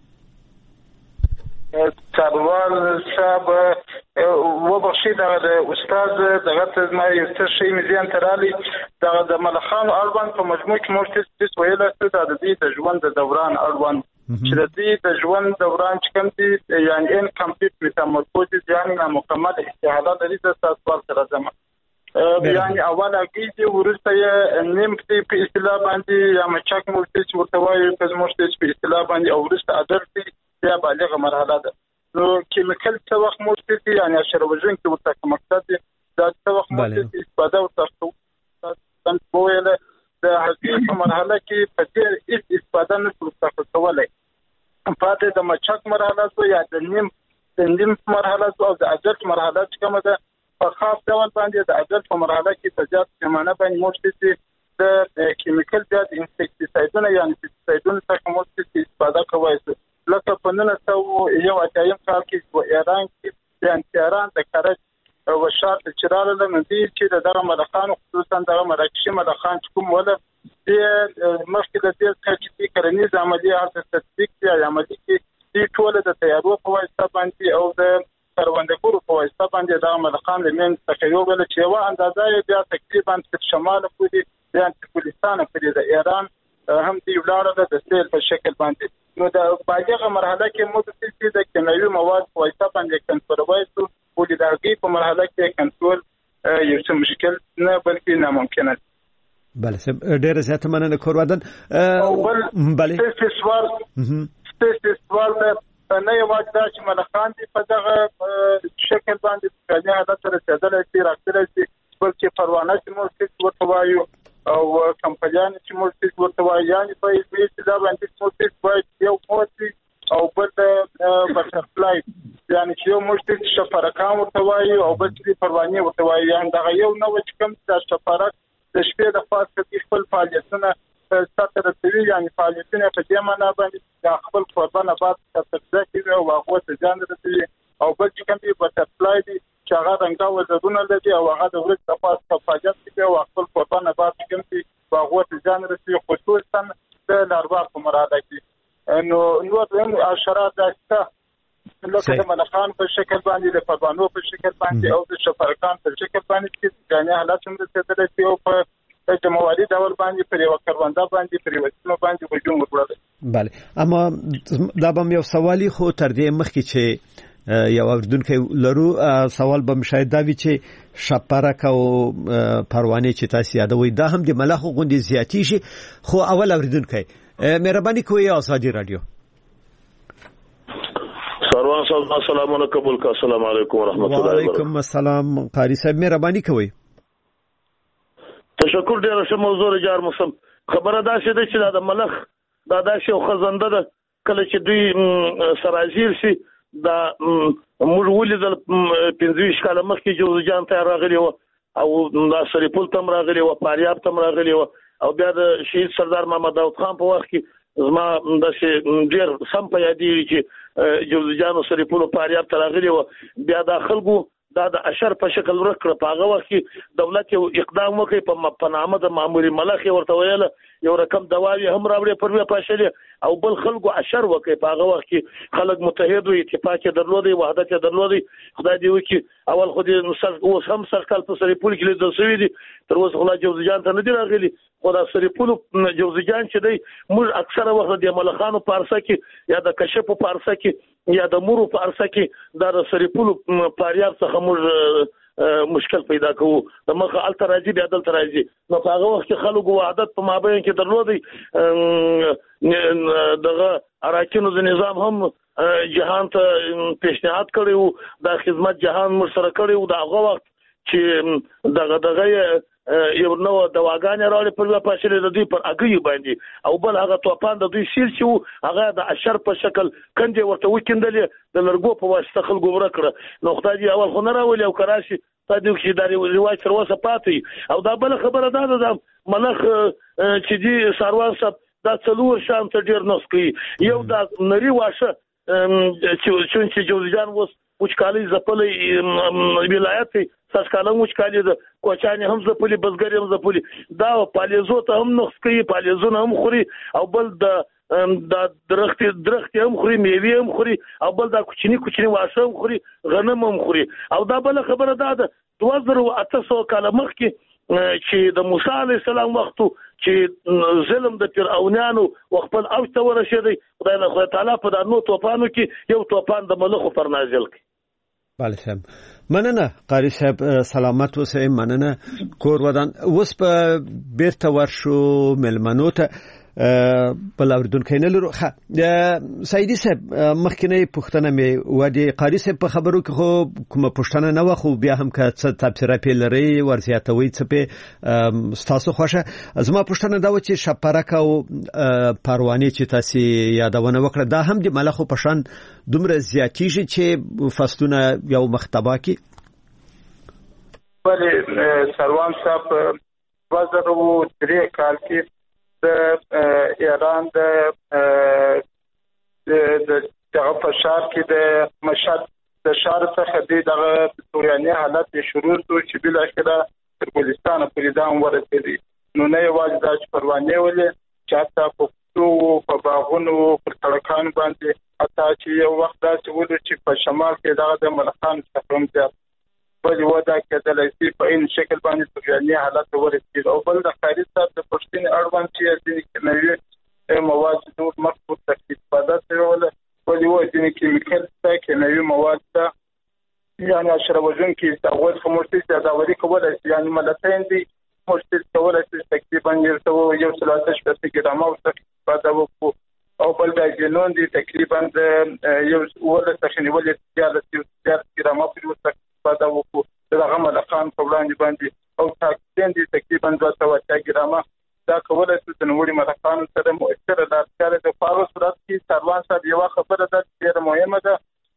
سروال صاحب وبخښي د استاد دغه ته ما یو څه شی مزيان ترالي د ملخانو اړوند په مجموع کې موږ څه ویل چې د دې د ژوند د دوران اړوند چې د دې د ژوند دوران چې کوم دي یعنی ان کمپلیټ میتامورفوزس یعنی نامکمل استعداد لري د سوال سره زموږ یعنی اوله کې ورسته یې نیم په اصطلاح باندې یا مچاک مو چې ورته وایي په زموږ په اصطلاح باندې او ورسته ادرسي یا بالغه مرحله ده. نو کیمیکل څه وخت موږ یعنی شروجن کې ورته مقصد دا څه وخت موږ استفاده ورته څنګه ویل د هغې په مرحله کې په دې استفاده نه کولای پاتې د مچاک مرحله یا د نیم مرحله او د اجرت مرحله چې کومه ده په خاص ډول باندې د اجرت په مرحله کې په زیات پیمانه باندې موږ د کیمیکل زیات انسیکټیسایډونه یعنی پیسټیسایډونه څخه موږ استفاده کوو. لکه په 1981 کال کې په ایران کې د انتیاران د کرج او شرط چراله لمدي چې دغه ملخان خصوصا دغه مراکشي ملخان کوم ولا د مخکې د دې چې کرنیز عملیات تطبیق یا عملی کې دې ټول د تیارو په واسطه باندې او د کروندګرو په واسطه باندې د ملخان لمن څخه یو بل چې یو اندازې بیا تقریبا تر شمال پورې بیا پاکستان پورې د ایران هم دی ولاړه د سیل په شکل باندې نو د باجغه مرحله کې موږ چې د کیمیاوي مواد په واسطه باندې کنټرول وایو ولې د هغې په مرحله کې کنټرول یو څه مشکل نه بلکې ناممکن دی. بله ډېر زیات مننه کورودن. بله سوال نه یوازې دا چې ملخان دي په دغه شکل باندې ځاني حالت سره رسېدلی شي راغلی شي بلکې پروانه چې موږ ورته وایو او کمپنیان چې موږ ورته وایو یعنې په دې دا باندې موږ باید یو موت او بل بټرفلای یعنې چې یو موږ شفرکان ورته وایو او بل چې پروانې ورته وایو یعنې دغه یو نوع چې کوم د شفرک د شپې د خوا څخه خپل فعالیتونه ساتره کوي یعنې فعالیتونه په دې معنا باندې د خپل قربانه بعد تفصیل کوي او هغه ته ځان رسوي او بل چې کوم دی بټرفلای دی چې هغه رنګه وزرونه لري او هغه د ورځ په خاص فعالیت کوي او خپل قربانه بعد کوم دی هغه ته ځان رسوي خصوصا د لاروا په مراده کې نو هم اشارات داسته لکه د ملخان په شکل باندې د پروانو په شکل باندې او د شفرکان په شکل باندې چې ځاني حالت هم رسېدلی شي او په د جمهوریت ډول باندې پر یو کرونده باندې پر یو سیمه باندې هجوم وکړل. بله اما دا به یو سوالي خو تر دې مخکې چې یو اوریدونکو لرو سوال به شاید دا وي چې شپرک او پروانه چې تاسو یادوي دا هم د ملخو غوندي زیاتی شي خو اول اوریدونکو مهرباني کوئ آزادی رادیو. سروان صاحب السلام علیکم السلام علیکم ورحمۃ اللہ وبرکاتہ. وعلیکم السلام قاری صاحب مهرباني کوئ. تشکر ډیر ښه موضوع جار مسم خبره دا شې ده چې د ملخ دا شی خزنده ده کله چې دوی سرازیر شي دا موږ ولیدل 15 کاله مخکې جوزجان ته راغلی و او دا سریپول تم راغلی و پاریاب تم راغلی و او بیا د شهید سردار محمد داود خان په وخت کې زما د ډیر سم په یادېږي چې جوزجان او سریپول پاریاب ته راغلی و بیا د خلکو دا د اشر په شکل ورکړه په هغه وخت کې دولت یو اقدام وکړي په نامه د ماموري ملخ ورته ویل یو رقم دواوی هم راوړي پر وی پاشلې او بل خلکو اشر وکړي په هغه وخت کې خلک متحد او اتفاق درلودي وحدت درلودي خدای دې وکړي اول خو دې اوس هم سرکال په سریپول کې لیدل شوی دي تر اوسه خلا جوزجان ته نه دی راغلي خو دا سریپول جوزجان چې دی موږ اکثره وخت د ملخانو پارسه کې یا د کشف پارسه کې یا د مورو پارسه کې دا سریپول پاریاب څخه موږ مشکل پیدا کوو د مخه التراجی بیا دل تراجی نو هغه وخت خلکو وحدت په مابین کې درلودي دغه اراکینو د نظام هم جهان ته پیشنهاد کړو د خدمت جهان مر سره کړو د هغه وخت چې دغه یو نو دواګانې راوړي پر پاشلې د دوی پر اګي باندې او بل هغه توپان د دوی سیل چې هغه د اشر په شکل کنده ورته وکندلې د لرګو په واسطه خلکو ورکړه نو خدای دې اول خو نه راولي او کراشي تاسو کې دا روایت تر اوسه پاتې او دا بل خبره ده د ملخ چې دی سروان صاحب دا څلور شان ته ډیر نس کوي یو دا نری واشه چې جوزجان وس وچکالي زپلې ولایت ساسکالم وچکالي د کوچاني هم زپلې بزګر هم زپلې دا پالیزو ته هم نس کوي پالیزونه هم خوري او بل د درخت هم خوري میوه هم خوري او بل دا کوچني واښه هم خوري غنم هم خوري او دا بل خبره ده 2800 کاله مخکې چې د موسی علی السلام وختو چې ظلم د فرعونانو خپل اوج ته ورسېدی خدای تعالی په دانو توپانو کې یو توپان د ملخو پر نازل کړ. بله صاحب مننه قاری صاحب سلامت اوسئ مننه کور ودان اوس په بیرته ورشو ملمنو ته بل اوریدونکو نه لرو سعیدی صاحب مخکنی پښتنه مې ودی قاری صاحب په خبرو کې خو کومه پښتنه نه وخو بیا هم که څه تبصره پیلري ورزیاتوي څه په تاسو خوښه زما پښتنه دا و چې شپرک او پروانه چې تاسو یادونه وکړه دا هم د ملخو پشان دومره زیاتیږي چې فصلونه یو مختبا کې بله سروان صاحب 2003 کال کې د ایران د دغه په شار کې د مشهد د شار څخه دغه توریاني حالت شروع شو چې بل اخره تر ګلستان پورې دوام ورسېدی نو نه یوازې د پروانه ولې چې حتی په دښتو په باغونو پر سړکانو باندې حتی چې یو وخت داسې ولو چې په شمال کې دغه د ملخانو څخه هم زیات بلې ودا کېدلی شي په این شکل باندې طغیاني حالت ته ورسېږي. او بل د ښکاري صاحب د پوښتنې اړوند چې ځینې کیمیاوي مواد نور مخکې څخه استفاده شوې وله بلې وایي ځینې کیمیکل ته کیمیاوي مواد ته یعنې حشره وژونکي هغوی څخه موږ څه یاداوري کولی شي یعنې ملتین دي موږ څه کولی شي تقریبا 1.8 ګرامه ورڅخه استفاده وکړو. او بل د جنون دي تقریبا د 11 څخه نیولې 14 ګرامه پورې ورڅخه استفاده وکړو دغه ملخان په وړاندې باندې. او تاکسین دي تقریبا 280 ګرامه دا کولای شي د نوړي ملخانو سره مؤثر لارښکاره د فارو صورت کې سروان صاحب یو خبره ده ډېره مهمه ده.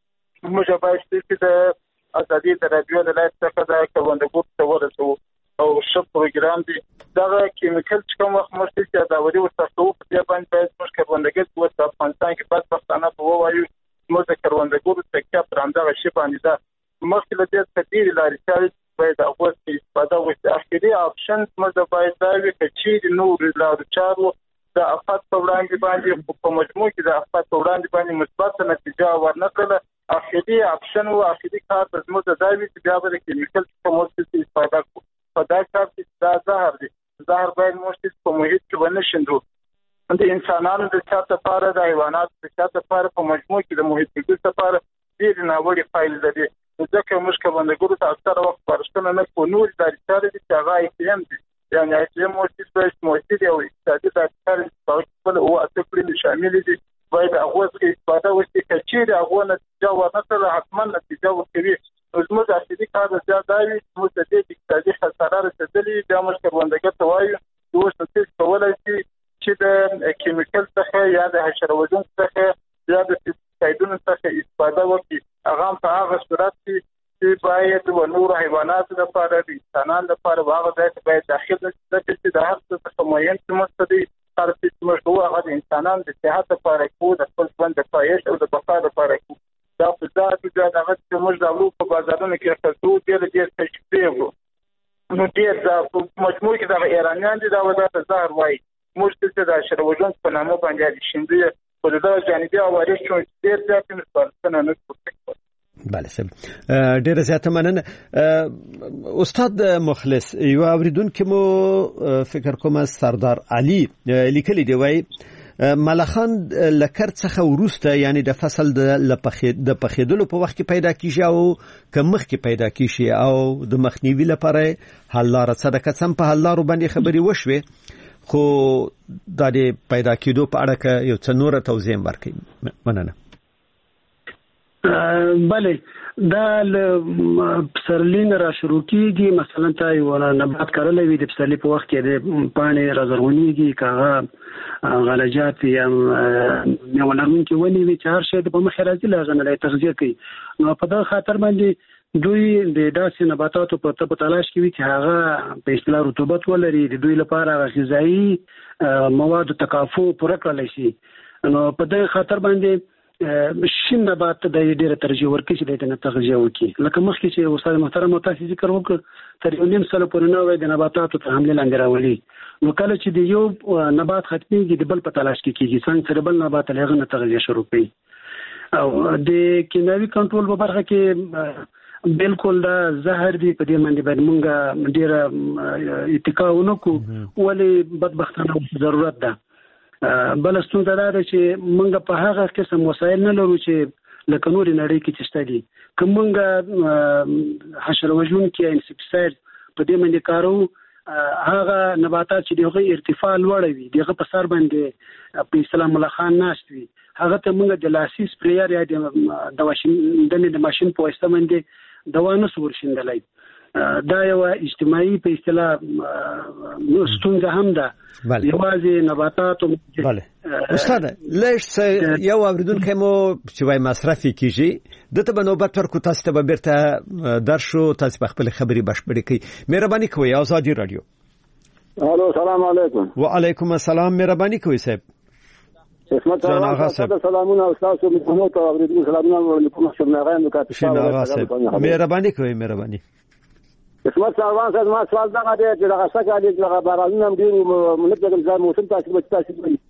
موږ باید چې د ازادي د رادیو د لایټ څخه د کروندګرو ته ورسو او ښه پروګرام دی دغه کیمیکل چې کوم وخت موږ چې یاداوري ورته کوو په دې باندې باید موږ کروندګر په افغانستان کې بس پښتانه په وایو موږ د کروندګرو تکیه پر همدغه شی باندې ده. مخکې له دې څخه ډېرې لارې چارې باید هغوی څخه استفاده وشي. اخري آپشن موږ باید دا وي که چیرې نور لارو چارو د افت په وړاندې باندې په مجموع کې د افت په وړاندې باندې مثبت نتیجه ورنه کړله. اخري آپشن او اخري کار به زموږ دا وي چې بیا به د کیمیکل څخه موږ استفاده کوو. په دا کار کې دا زهر دی زهر باید موږ په محیط کې ونه شیندو. د انسانانو د چا لپاره د حیواناتو د چا لپاره په مجموع کې د محیط کېدو لپاره ډېرې ناوړې پایلې لري. ځکه موږ کروندګرو ته اکثره وخت سپارښتنه نه کوو. نورې لارې چارې دي چې هغه IPM دي یعنې IPM مؤثر او اقتصادي لارې چارې چې په هغه کې خپل 8 کړنې شاملې دي باید هغوی څخه استفاده وشي. که چیرې هغوی نتیجه ورنه کړله حتما نتیجه ورکوي. زموږ اصلي کار د زیات دا وي چې موږ د دې اقتصادي خساره رسېدلي بیا موږ کروندګر ته وایو چې اوس نو څه کولی شي چې د کیمیکل څخه یا د حشره وژونکو څخه یا د پیسټیسایډونو څخه استفاده وکړي. هغه هم په هغه صورت کې چې باید و نورو حیواناتو لپاره د انسانانو لپاره هغه ځای ته باید داخل نه شي ځکه چې د هر څه څخه مهم چې موږ ته دی هر څه چې موږ کوو هغه د انسانانو د صحت لپاره کوو د خپل ژوند د پایښت او د بقا لپاره کوو. دا په ذاتي بیا دغه چې موږ د اولو په بازارونو کې خرڅو ډېر تشبیه وو نو ډېر دا په مجموع کې دغه ایرانیان دي دا وضع زهر وایي موږ چې د حشره وژونکو په نامه باندې شیندو خو د دغه جانبي عوارض چې ډېر زیات یې سپارښتنه نه کوو. بله صاحب ډیره زیاته مننه. استاد مخلص یو اوریدونکو مو فکر کوم سردار علي لیکلی دی وای ملخان لکر څخه ورسته یعنی د فصل د پخېدلو په وخت کې پیدا کیږي او کمخ کې پیدا کیږي او د مخنیوي لپاره حل لاره صدقه سم په حل لارو باندې خبري وشوي خو د پیدا کېدو په اړه کې یو څه نور توضیح ورکړئ. مننه. بله دا پسرلی نه را شروع کیږي مثلا تا یو نبات کارلې وي د پسرلی په وخت کې د پاڼې راځرغونیږي کاغه غلجات یا میولرونکي ونی وي چې هر شی د په مخ راځي لازم نه تغذیه کوي. نو په دا خاطر باندې دوی د داسې نباتاتو په تلاش کې وي چې هغه په اصطلاح رطوبت ولري د دوی لپاره غذایی مواد تکافو پوره کړل شي. نو په دا خاطر باندې شین نبات د ډیره ترجیح ورکړي چې د تغذیه وکړي. لکه مخکې چې استاد محترم تاسو ذکر وکړ تر 1.5 سال پورې نو د نباتاتو ته حمله لاندې راولي. نو کله چې د یو نبات ختميږي د بل په تلاش کې کیږي څنګه چې بل نبات لغه نه تغذیه شروع کوي. او د کیمیاوي کنټرول په برخه کې بالکل دا زهر دی په دې باندې باید مونږه ډیره اتکا ونکو ولی بدبختانه ضرورت ده. بل ستونزه دا ده چې مونږ په هغه قسم وسایل نه لرو چې لکه نور نړۍ کې چې ستدي کوم مونږ حشره وژونکي انسیکټساید په دې باندې کارو هغه نباتات چې دغه ارتفاع لوړ وي دغه په سر باندې په اسلام ملخان ناشتي هغه ته مونږ د لاسي سپرییر یا د ماشين په واسطه باندې دوا نه ورشندلای. دا یو اجتماعي په اصطلاح ستونزه هم ده. یوازې نباتات. بله استاد لږ یو اوریدونکو مو چې وای مصرفي کیږي دته به نوبت ورکو تاسو ته به بیرته درشو تاسو په خپل خبري بشپړی کوي. مهرباني کوئ آزادي رادیو. الو سلام علیکم. وعلیکم السلام. مهرباني کوئ صاحب. اسمت الله سلامونه استاد مو ته اوریدونکو سلامونه وعلیکم السلام غاصب. مهرباني کوئ مهرباني. اسمت سروان صاحب ما سوال دا دی چې دغه څنګه دغه بارانونه هم ډیر منځګل ځای موسم تاسو به تاسو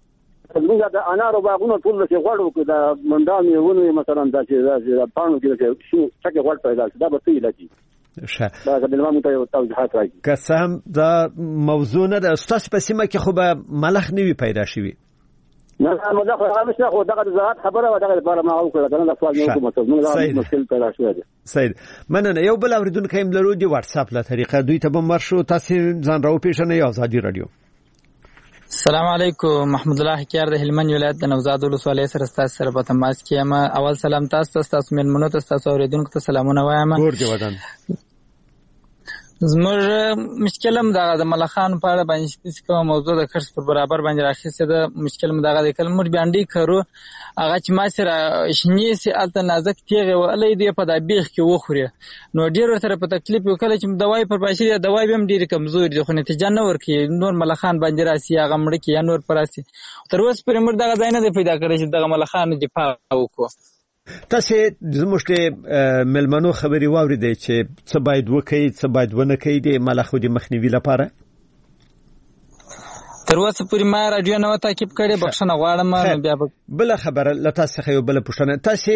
موږ د انارو باغونو ټول څه غوړو د منډامي ونه مثلا د پانو کې شو څنګه غوړ پیدا شي دا به څه لګي دا د نظام ته توضیحات راځي که سم دا موضوع نه د استاد په سیمه کې خو به ملخ نیوي پیدا شي نه ملخ هغه خو دغه زراعت خبره و دغه لپاره ما او کړه دا سوال نه کوم موږ مشکل پیدا شوی دی سید مننه یو بل اوریدونکو هم لرو دی واتس اپ له طریقه دوی ته بمر شو تاسو ځان راو پیښنه یا ازادي رادیو السلام علیکم محمد الله حکیار د هلمند ولایت د نوزاد ولسوالۍ سره تاسو سره په تماس کې یم. اول سلام تاسو مېلمنو ته تاسو اوریدونکو ته سلامونه وایم. زموږ مشکلم د ملخانو په اړه باندې کوم موضوع د کښت پر برابر باندې راخیسته د مشکل مداغه د کلمور باندې کړو هغه چې ما سره شنی سي الته نازک تیغه ولې دی په د بیخ کې وخوري نو ډیر سره په تکلیف وکړي چې دوايي پر پاشي دوايي هم ډیر کمزور دي خو نتیجه نه ورکي نور ملخان باندې راسي هغه مړ کې یا نور پراسي تر اوسه پر مړ دغه ځای نه پیدا کړی چې دغه ملخان دفاع وکړو. تاسو زموږ ملمنو خبري واوریدئ چې څه باید وکړي څه باید ونه کړي د ملخو د مخنیوي لپاره تر اوسه پورې ما رادیو نه تعقیب کړي بخښنه غواړم. بیا بل خبره لته څخه یو بل پوښتنه تاسو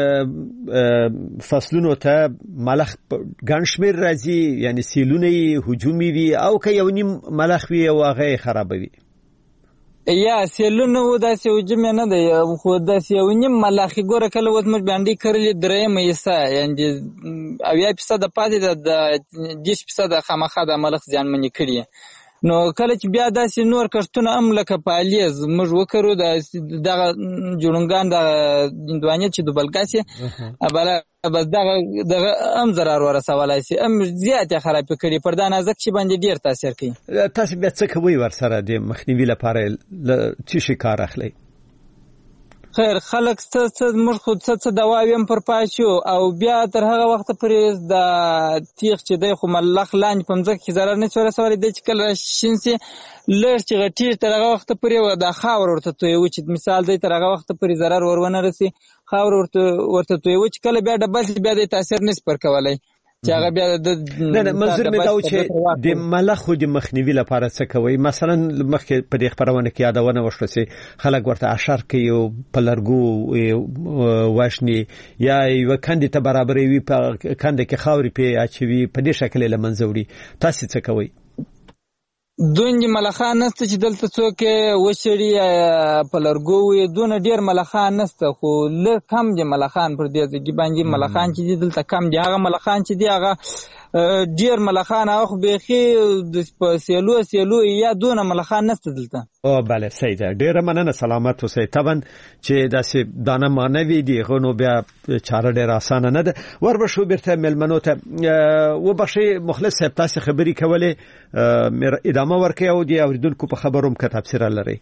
فصلونو ته ملخ ګنشمیر راځي یعنی سیلونه هجومي وي او که یو نیم ملخ وي او هغه خرابوي یا سیلونه و داسې هجوم نه دی خو داسې یو نیم ملخي ګوره کله اوس موږ باندې کړلې درېیمه حصه یعنې 80% پاتې د 10% خامخا د ملخ زیانمنې کړي نو کله چې بیا داسې نور کښتونه هم لکه پالیز موږ وکړو دغه جوړنګان د هندوانې چې د بلګاسي بس دغه هم ضرر ورسولای شي هم زیاته خراب کړي پر دا نازک شي باندې ډیر تاثیر کوي. تاسو بیا څه کوي ورسره د مخنیوي لپاره چې شي کار اخلي؟ خیر خلک څه موږ خود څه دواوی هم پر پاشو او بیا تر هغه وخت پرې د تیغ چې دی خو ملخ لاندې په مځکه کې ضرر نه ورسولای دی چې کله شینسي لږ چې غټیر تر هغه وخت پرې د خاور ورته تویو چې مثال دی تر هغه وخت پرې ضرر ورونه رسي خاور ورته تویو چې کله بیا ډبل بیا د تاثیر نس پر کولای چې هغه بیا نه منظور مې دا و چې د ملخو د مخنیوي لپاره څه کوي مثلا مخکې په دې خبرونه کې یادونه وشوه چې خلک ورته اشر کوي او په لرګو واشني یا یو کندې ته برابرې وي په کنده کې خاورې په اچوي په دې شکل له منځوري تاسو څه کوي؟ دونې ملخان نسته چې دلته څوک وشړي په لرګو وي دونه ډیر ملخان نسته خو لږ کم دي ملخان پر دې ځای باندې ملخان چې دلته کم دي هغه ملخان چې دی هغه ډیر ملخان او بيخي په سیلو یا دونه ملخان نسته دلته. او بله سیده ډیره مننه سلامت اوسئ. طبعا چې داسې دانه مانوي دي غنو بیا چاره ډیره اسانه نه ده. وربشو بیرته ملمنو ته وبخښي مخلص صاحب تاسو خبري کولې ادامه ورکړئ او دی اوریدونکو په خبروم کې تفسیر لري.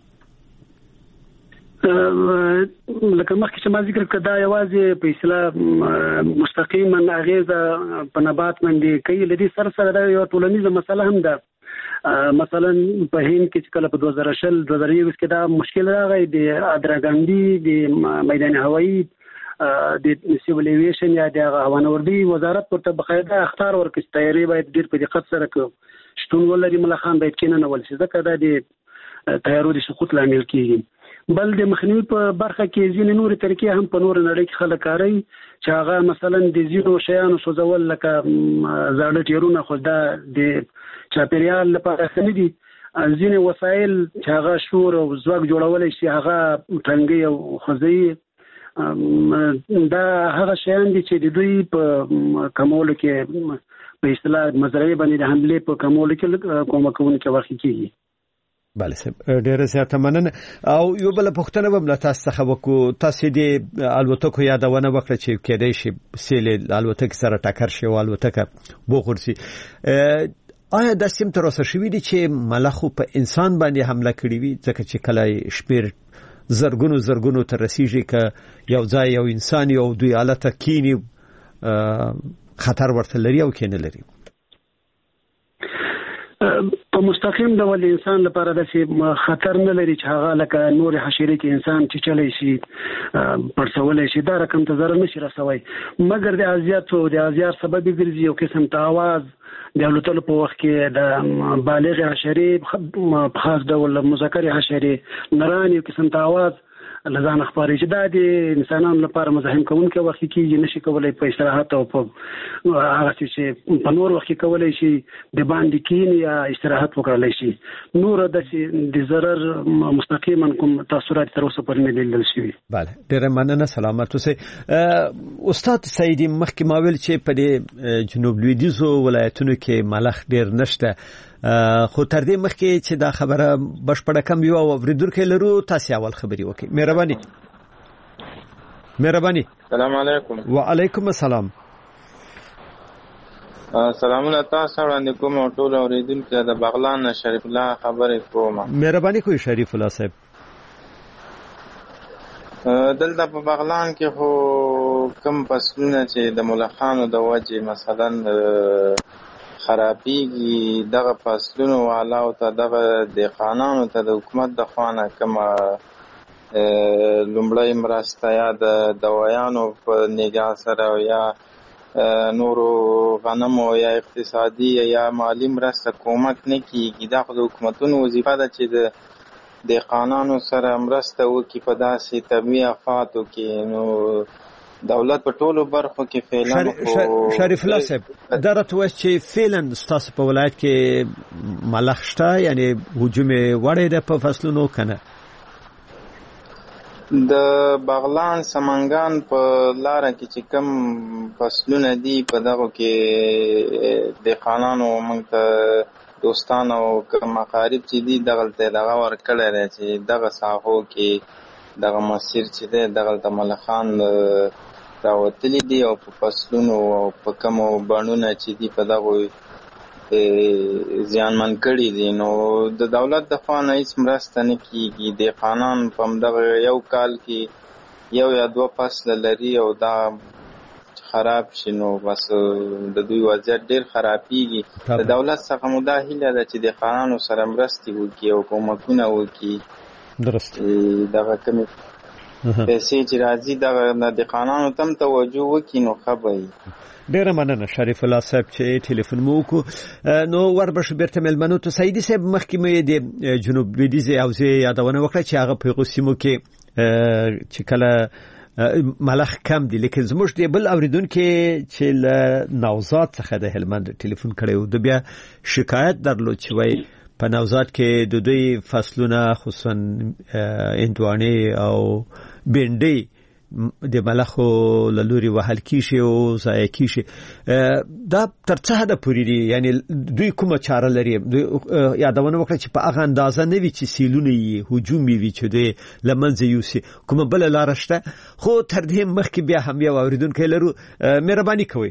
لکه مخکې چې ما ذکر کړ دا یوازې په اصطلاح مستقیما اغیزه په نبات باندې کوي لدی سره یو ټولنیزه مسله هم ده. مثلا په هند کې چې کله په 2020 کې دا مشکل راغی د ادراګاندي د میدان هوایی د سیول ایویشن یا د هوانوردی وزارت ورته بقاعده اختار ورکړي تیاری باید ډیر په دقت سره کوي شتون ولري ملخان باید کینه نه ولشي ځکه دا د تیارو د سقوط لامل کیږي. بل د مخنیوي په برخه کې ځینې نورې طریقې هم په نور نړۍ کې خلک کاروي چې هغه مثلا د زیرو شیانو سوځول لکه زاړه ټیرونه خو دا د چاپیریال لپاره ښه نه دي. ځینې وسایل چې هغه شور او ځواک جوړولی شي هغه ټنګي او خوځوي دا هغه شیان دي چې د دوی په کمولو کې په اصطلاح مزرعې باندې د حملې په کمولو کې کومک کوونکي واقع کیږي. بله ډیره زیاته مننه. او یو بل پوښتنه به له تاسو څخه وکړو تاسو د الوتکو یادونه وکړه چې کېدای شي سیل الوتکې سره ټکر شي او الوتکه وغورځي. آیا د سیم تر اوسه شوی دي چې ملخو په انسان باندې حمله کړې وي ځکه چې کله شمیر زرګونو تر رسیږي ک یو ځای یو انسان یو دوی حالت کینی خطر ورته لري او کینه لري؟ په مستقیم ډول انسان لپاره د خطر نه لري چې هغه لکه نور حشرې چې انسان چې چلی شي پړسولی شي دا رقم ته ضرر نشي رسوي مګر د اذیت سبب ګرځي یو قسم ته आवाज د الوتلو په وخت کې د بالغ حشرې په خاص ډول مذکر حشرې نران یو قسم ته आवाज لزان اخباري چې دا د انسانانو لپاره مزاحم کوونکی وخت کې نشي کولای په استراحت او په هغه چې په نور وخت کې کولای شي د باندې کین یا استراحت وکړای شي نور د ضرر مستقیما کوم تاثیرات تر اوسه پورې نه لیدل شوي. بله ډېر مننه سلامت اوسئ. استاد سعیدی مخکې ما ویل چې په جنوب لویدیځو ولایتونو کې ملخ ډېر نشته خو تر دې مخکې چې دا خبره بشپړه کم یو اوریدونکو لرو تاسو اول خبري وکړئ. مهرباني. السلام علیکم. وعلیکم السلام. سلامونه تاسو وړاندې کوم ټول اوریدونکو د بغلان شریف الله خبرې کوم. مهرباني کوئ شریف الله صاحب. دلته په بغلان کې خو کم فصلونه چې د ملخانو د وجې مثلا خرابېږي دغه فصلونو والاو ته دغه دهقانانو ته د حکومت د خوا کومه لومړی مرسته یا د دوايانو په نگاه سره یا نورو غنمو یا اقتصادي یا مالی مرسته کومک نه کیږي. دا خو د حکومتونو وظیفه ده چې د دهقانانو سره مرسته وکړي په داسې طبیعي افاتو کې. نو دولت په ټولو برخو کې فعلا شریف الله صاحب دا راته وایي چې فعلا ستاسو په ولایت کې ملخ شته یعنی هجوم وړی ده په فصلونو کنه؟ د بغلان سمنګان په لاره کې چې کم فصلونه دي په دغه کې دهقانانو موږ ته دوستان او کم اقارب چې دي دغلته دغه ورکړی دی چې دغه ساحو کې دغه مسیر چې دی دغلته ملخان راوتلي دي او په فصلونو او په کومو بڼونه چې دي په دغه زیانمن کړي دي. نو د دولت د خوا نه هیڅ مرسته نه کیږي. دهقانان په همدغه یو کال کې یو یا دوه فصله لري او دا خراب شي نو بس د دوی وضعیت ډېر خرابېږي. د دولت څخه مو دا هیله ده چې دهقانانو سره مرستې وکړي او کومکونه وکړي. درست. دغه کمې پیسې چې راځي دغه دهقانانو ته هم توجه وکړي نو ښه به وي. ډیره مننه شریف الله صاحب چې ټلیفون مو وکړو. نو وربش بیرته ملمنو ته سعیدی صاحب مخکې مې د جنوب لویدیځ حوزې یادونه وکړه چې هغه په قسمو کې چې کله ملخ کم دي لیکن زموږ دی بل اوریدونکو چې له نوزاد څخه د هلمند ټلیفون کړو د بیا شکایت درلود چې وای په نوزاد کې د دوی فصلونه خصوصا اندواني او بنډي د ملخو لوري وهل کیږي او ضایع کیږي. دا تر څه حد پورې دي یعنی دوی کومه چاره لري؟ یادونه وکړه چې په هغه اندازه نه وي چې سیلونه یې هجوم وي چې د لمنځه یوسي کومه بل لار شته. خو تر دې مخکې بیا هم یو اوریدونکو لرو. مهرباني کوئ.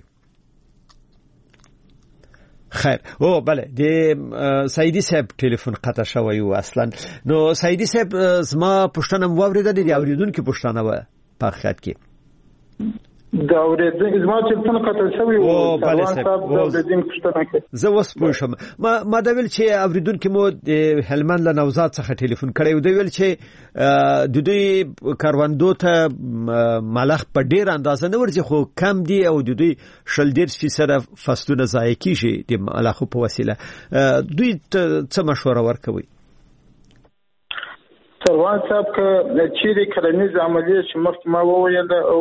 خیر او بله د سعیدی صاحب ټلیفون قطع شوی و اصلا. نو سعیدی صاحب زما پښتنه واوریده د اوریدونکو پښتنه و په حقیقت کې دا اوریدونکو زما ټلیفون قطع شوی و بله صاحب زه اوس پوه شم. ما دا ویل چې اوریدونکو مو د هلمند له نوزاد څخه ټلیفون کړی و. دا ویل چې د دوی کاروندو ته ملخ په ډیر اندازه نه ورځي خو کم دي او د دوی 30% فصلونه ضایع کیږي د ملخو په وسیله. دوی څه مشوره ورکوي؟ سروان صاحب که چیرې کرنیز عملیه چې مخکې ما وویل او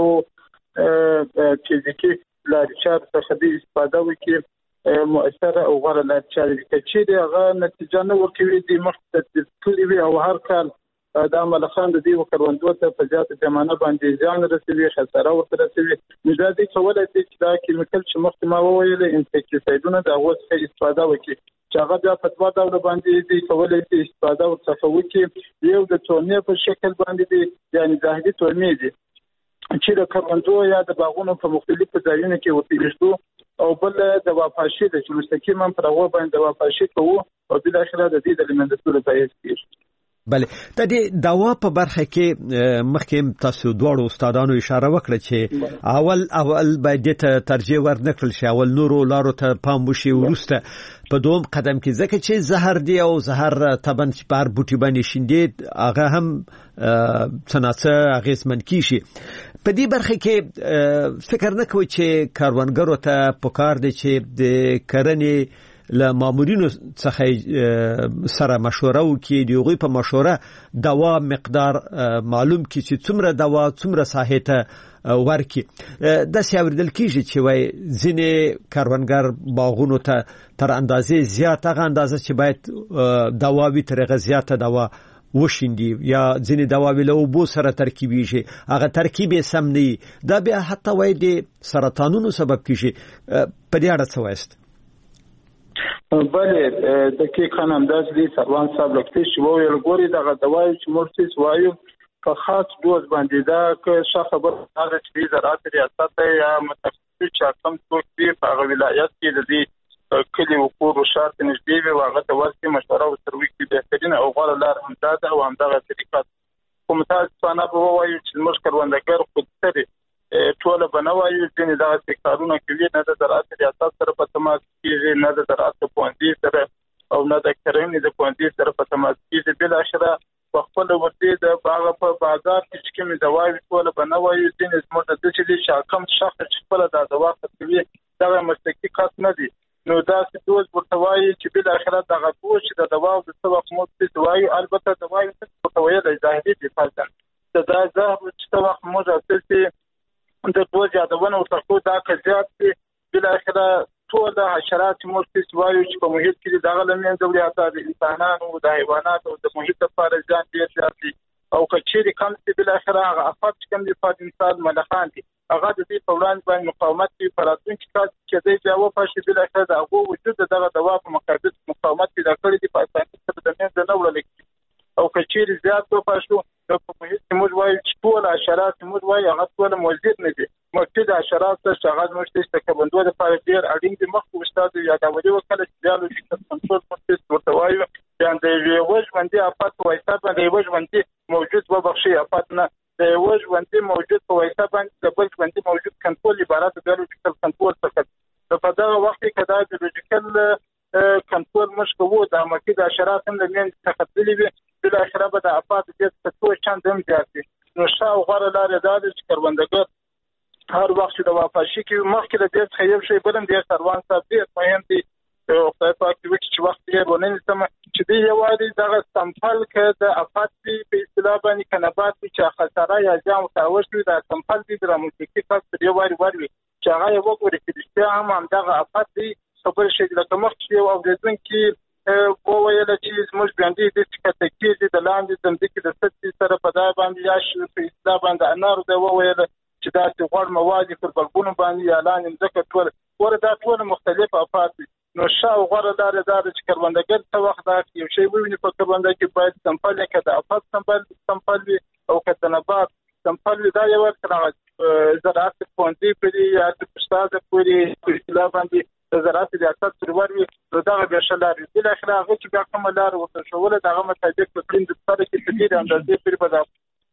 فزیکي لارې چارې څخه د استفاده وکړي مؤثره او غوره لارې چارې که چیرې هغه نتیجه نه ورکوي د مخکې تدبیر کړي وي او هر کال دا ملخان د دې کروندو ته په زیاته پیمانه باندې زیان رسوي خساره ورته رسوي. نو دا دې کولای شي چې دا کیمیکل چې مخکې ما وویل انسیکټیسایډونه د هغو څخه استفاده وکړي چې هغه بیا په دوه ډوله باندې دي کولای شي استفاده ورڅخه وکړي. یو د تورمې په شکل باندې دي یعنی ظاهري تورمې دي چې د کروندو یا د باغونو په مختلفو ځایونو کې وپیژدو او بل د واپاشي د چې مستقیما پر هغه باندې د واپاشي کوو او بل اخره د دې د لمندتو په هیڅ کې بله د دې دوا په برخه کې مخکې تاسو دوه استادانو اشاره وکړه چې اول باید ته ترجیح ورنکړل شي اول نورو لارو ته پام وشي ورسته په دوم قدم کې ځکه چې زهر دی او زهر تبن چې بار بوټي باندې شیندې هغه هم څنګه اغیزمن کیږي په دې برخه کې فکر نه کوي چې کاروانګرو ته پکار دي چې د کرنې له مامورینو څخه سره مشوره وکړي د هغوی په مشوره دوا مقدار معلوم کړي چې څومره دوا څومره ساحه ته ورکړي د سیاوردل کیږي چې وای ځینې کاروانګر باغونو ته تر اندازې زیات هغه اندازه چې باید دوا وي ترغه زیاته دوا وشیندي یا ځینې دواوی له اوبو سره ترکیبیږي هغه ترکیب یې سم نه دا بیا حتی وای د سرطانونو سبب کیږي په دې اړه څه وایست بله دقیقاً انداز دی سروان صاحب لکه چې وویل ګوري دغه دوايي چې مرسیس وایو په خاص دوز باندې دا که څه خبر هغه چې زراعت ریاست یا متخصص چې کوم څوک دی په هغه ولایت کې د دې کلی او کور شرط نږدې وي واغه ته ورته مشوره او ترویج کې بهترین او غوړه لار همداده او همدغه طریقه کوم تاسو څنګه وایو چې موږ کروندګر خود سره ټول بنوایو چې دا کارونه کوي نه د زراعت ریاست سره په تماس کې نه د زراعت پوهنځي سره او نه د کرنې د پوهنځي سره په تماس کې بل اشره په خپل ورته د باغ په بازار کې کوم دواوی ټول بنوایو چې زموږ د دې شاکم شخص چې خپل د دوا کوي دا مستقلی کس نه دي نو دا چې دوز ورتوایي چې بل اخرت دغه پوښ د دوا او د سبق مو د دوايي البته دوايي څه ویل ظاهري دي فلسفه دا زه چې وخت مو راځي د دوه یادونه او تاسو دا کزيات بل اخره ټول د حشرات مرتس وایو چې په محیط کې دغه لمن ضرورت د انسانانو او د حیوانات او د محیط لپاره ځان ډیر زیات او کچېری کم چې بل اخره هغه افات کوم د فاد انسان ملخان دي هغه د دې په وړاندې باندې مقاومت کوي فراتون چې د جواب په بل اخره د هغه وجود دغه دوا په مقابل مقاومت کوي د کړي د پاکستان سره د نه د نوړل او کچېری زیات په پښتو په محیط کې موږ وایو چې ټول حشرات موږ وایو هغه ټول موجود نه دي مفید حشرات څخه هغه مرتس تکبندو د پاره ډیر اړین دي مخکې استاد یادولې وکړه چې بیولوژیکل کنټرول مرتس ورته وایو چې د یوج باندې افات وایسا باندې یوج باندې موجود وبخشي افات نه د یوج باندې موجود په وایسا باندې د بل باندې موجود کنټرول عبارت د بیولوژیکل کنټرول څخه په دغه وخت کې کدا بیولوژیکل کنټرول مشکو د مفید حشرات هم د من تخدلی وي بل اخره به د افات د څو چاند هم زیات نو شاو غره لار د چې کروندګر هر وخت د واپسې کې مخکې د دې څخه یو شی بلم د سروان صاحب دې مهم دي او خدای پاک دې چې وخت یې ونن سم چې دی یوازې دغه سمپل کې د افات په اصطلاح باندې کنابات چې خساره یا ځم تاوش وي د سمپل دې د موسیقي خاص په یو واری وری چې هغه یو وګوري چې هم دغه افات دې خبر شي لکه مخکې او د ځن کې په ویل چې موږ باندې د څه د لاندې د دې د ست سره په ځای باندې یا شي په اصطلاح باندې انار د ویل چې دا چې غوړ مواد پر بلګونو باندې اعلان ځکه ټول ورته ټول مختلف افات نو شاو غره دار چې کروندګر څه وخت دا یو شی ویني په کروندګر کې باید سمپل کې د افات سمپل او کتنبات سمپل دا یو څه زراعت پوهنځي په یا د استاد پوری په اصطلاح باندې زراعت ریاست پروري دا به شلاري د اخر هغه چې بیا کوم لار وته شوله دغه مطابق په پرین د سره کې تدیر اندازې پر بدا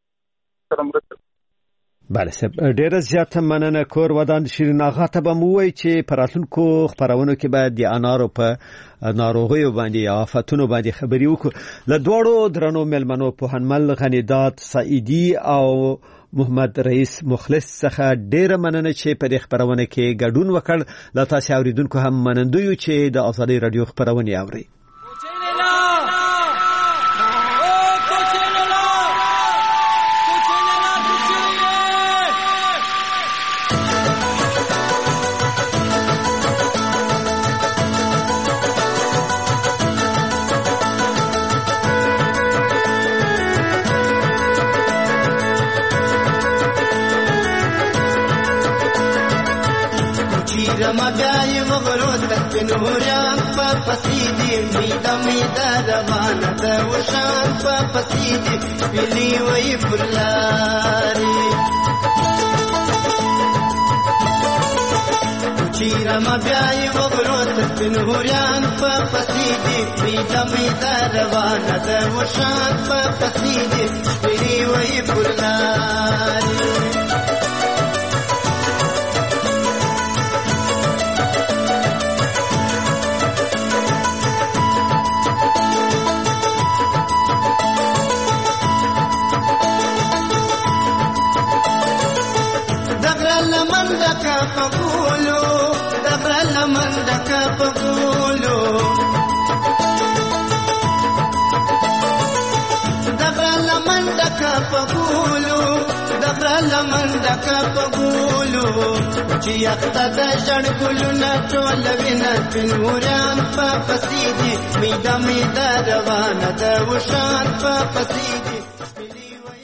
سره مرسته بله سب ډیر زیات مننه کور ودان شیرین اغا ته به موي چې پراتونکو خبرونه کې باید د انارو په ناروغي باندې یا آفاتونو باندې خبري وکړو له دوړو درنو ملمنو په هنمل غنیدات سعیدی او محمد رئیس مخلص څخه ډیره مننه چې په خبرونه کې ګډون وکړ لا تاسو اوریدونکو هم منندوی چې د ازادي رادیو خبرونه اوري رمضان مغرور تنوريان فاسيدي ميدا ميدا روانه ده وشان فاسيدي بلي ويفلاري چیرم بیای وګروت پنهوريان په پسیدي میدا میدا روانه ده وشان په پسیدي سپری وای پرلار چې یخته د ژړ ګلونه ټول وینه پنهوريان په پسیدي میدا میدا روانه ده وشان په پسیدي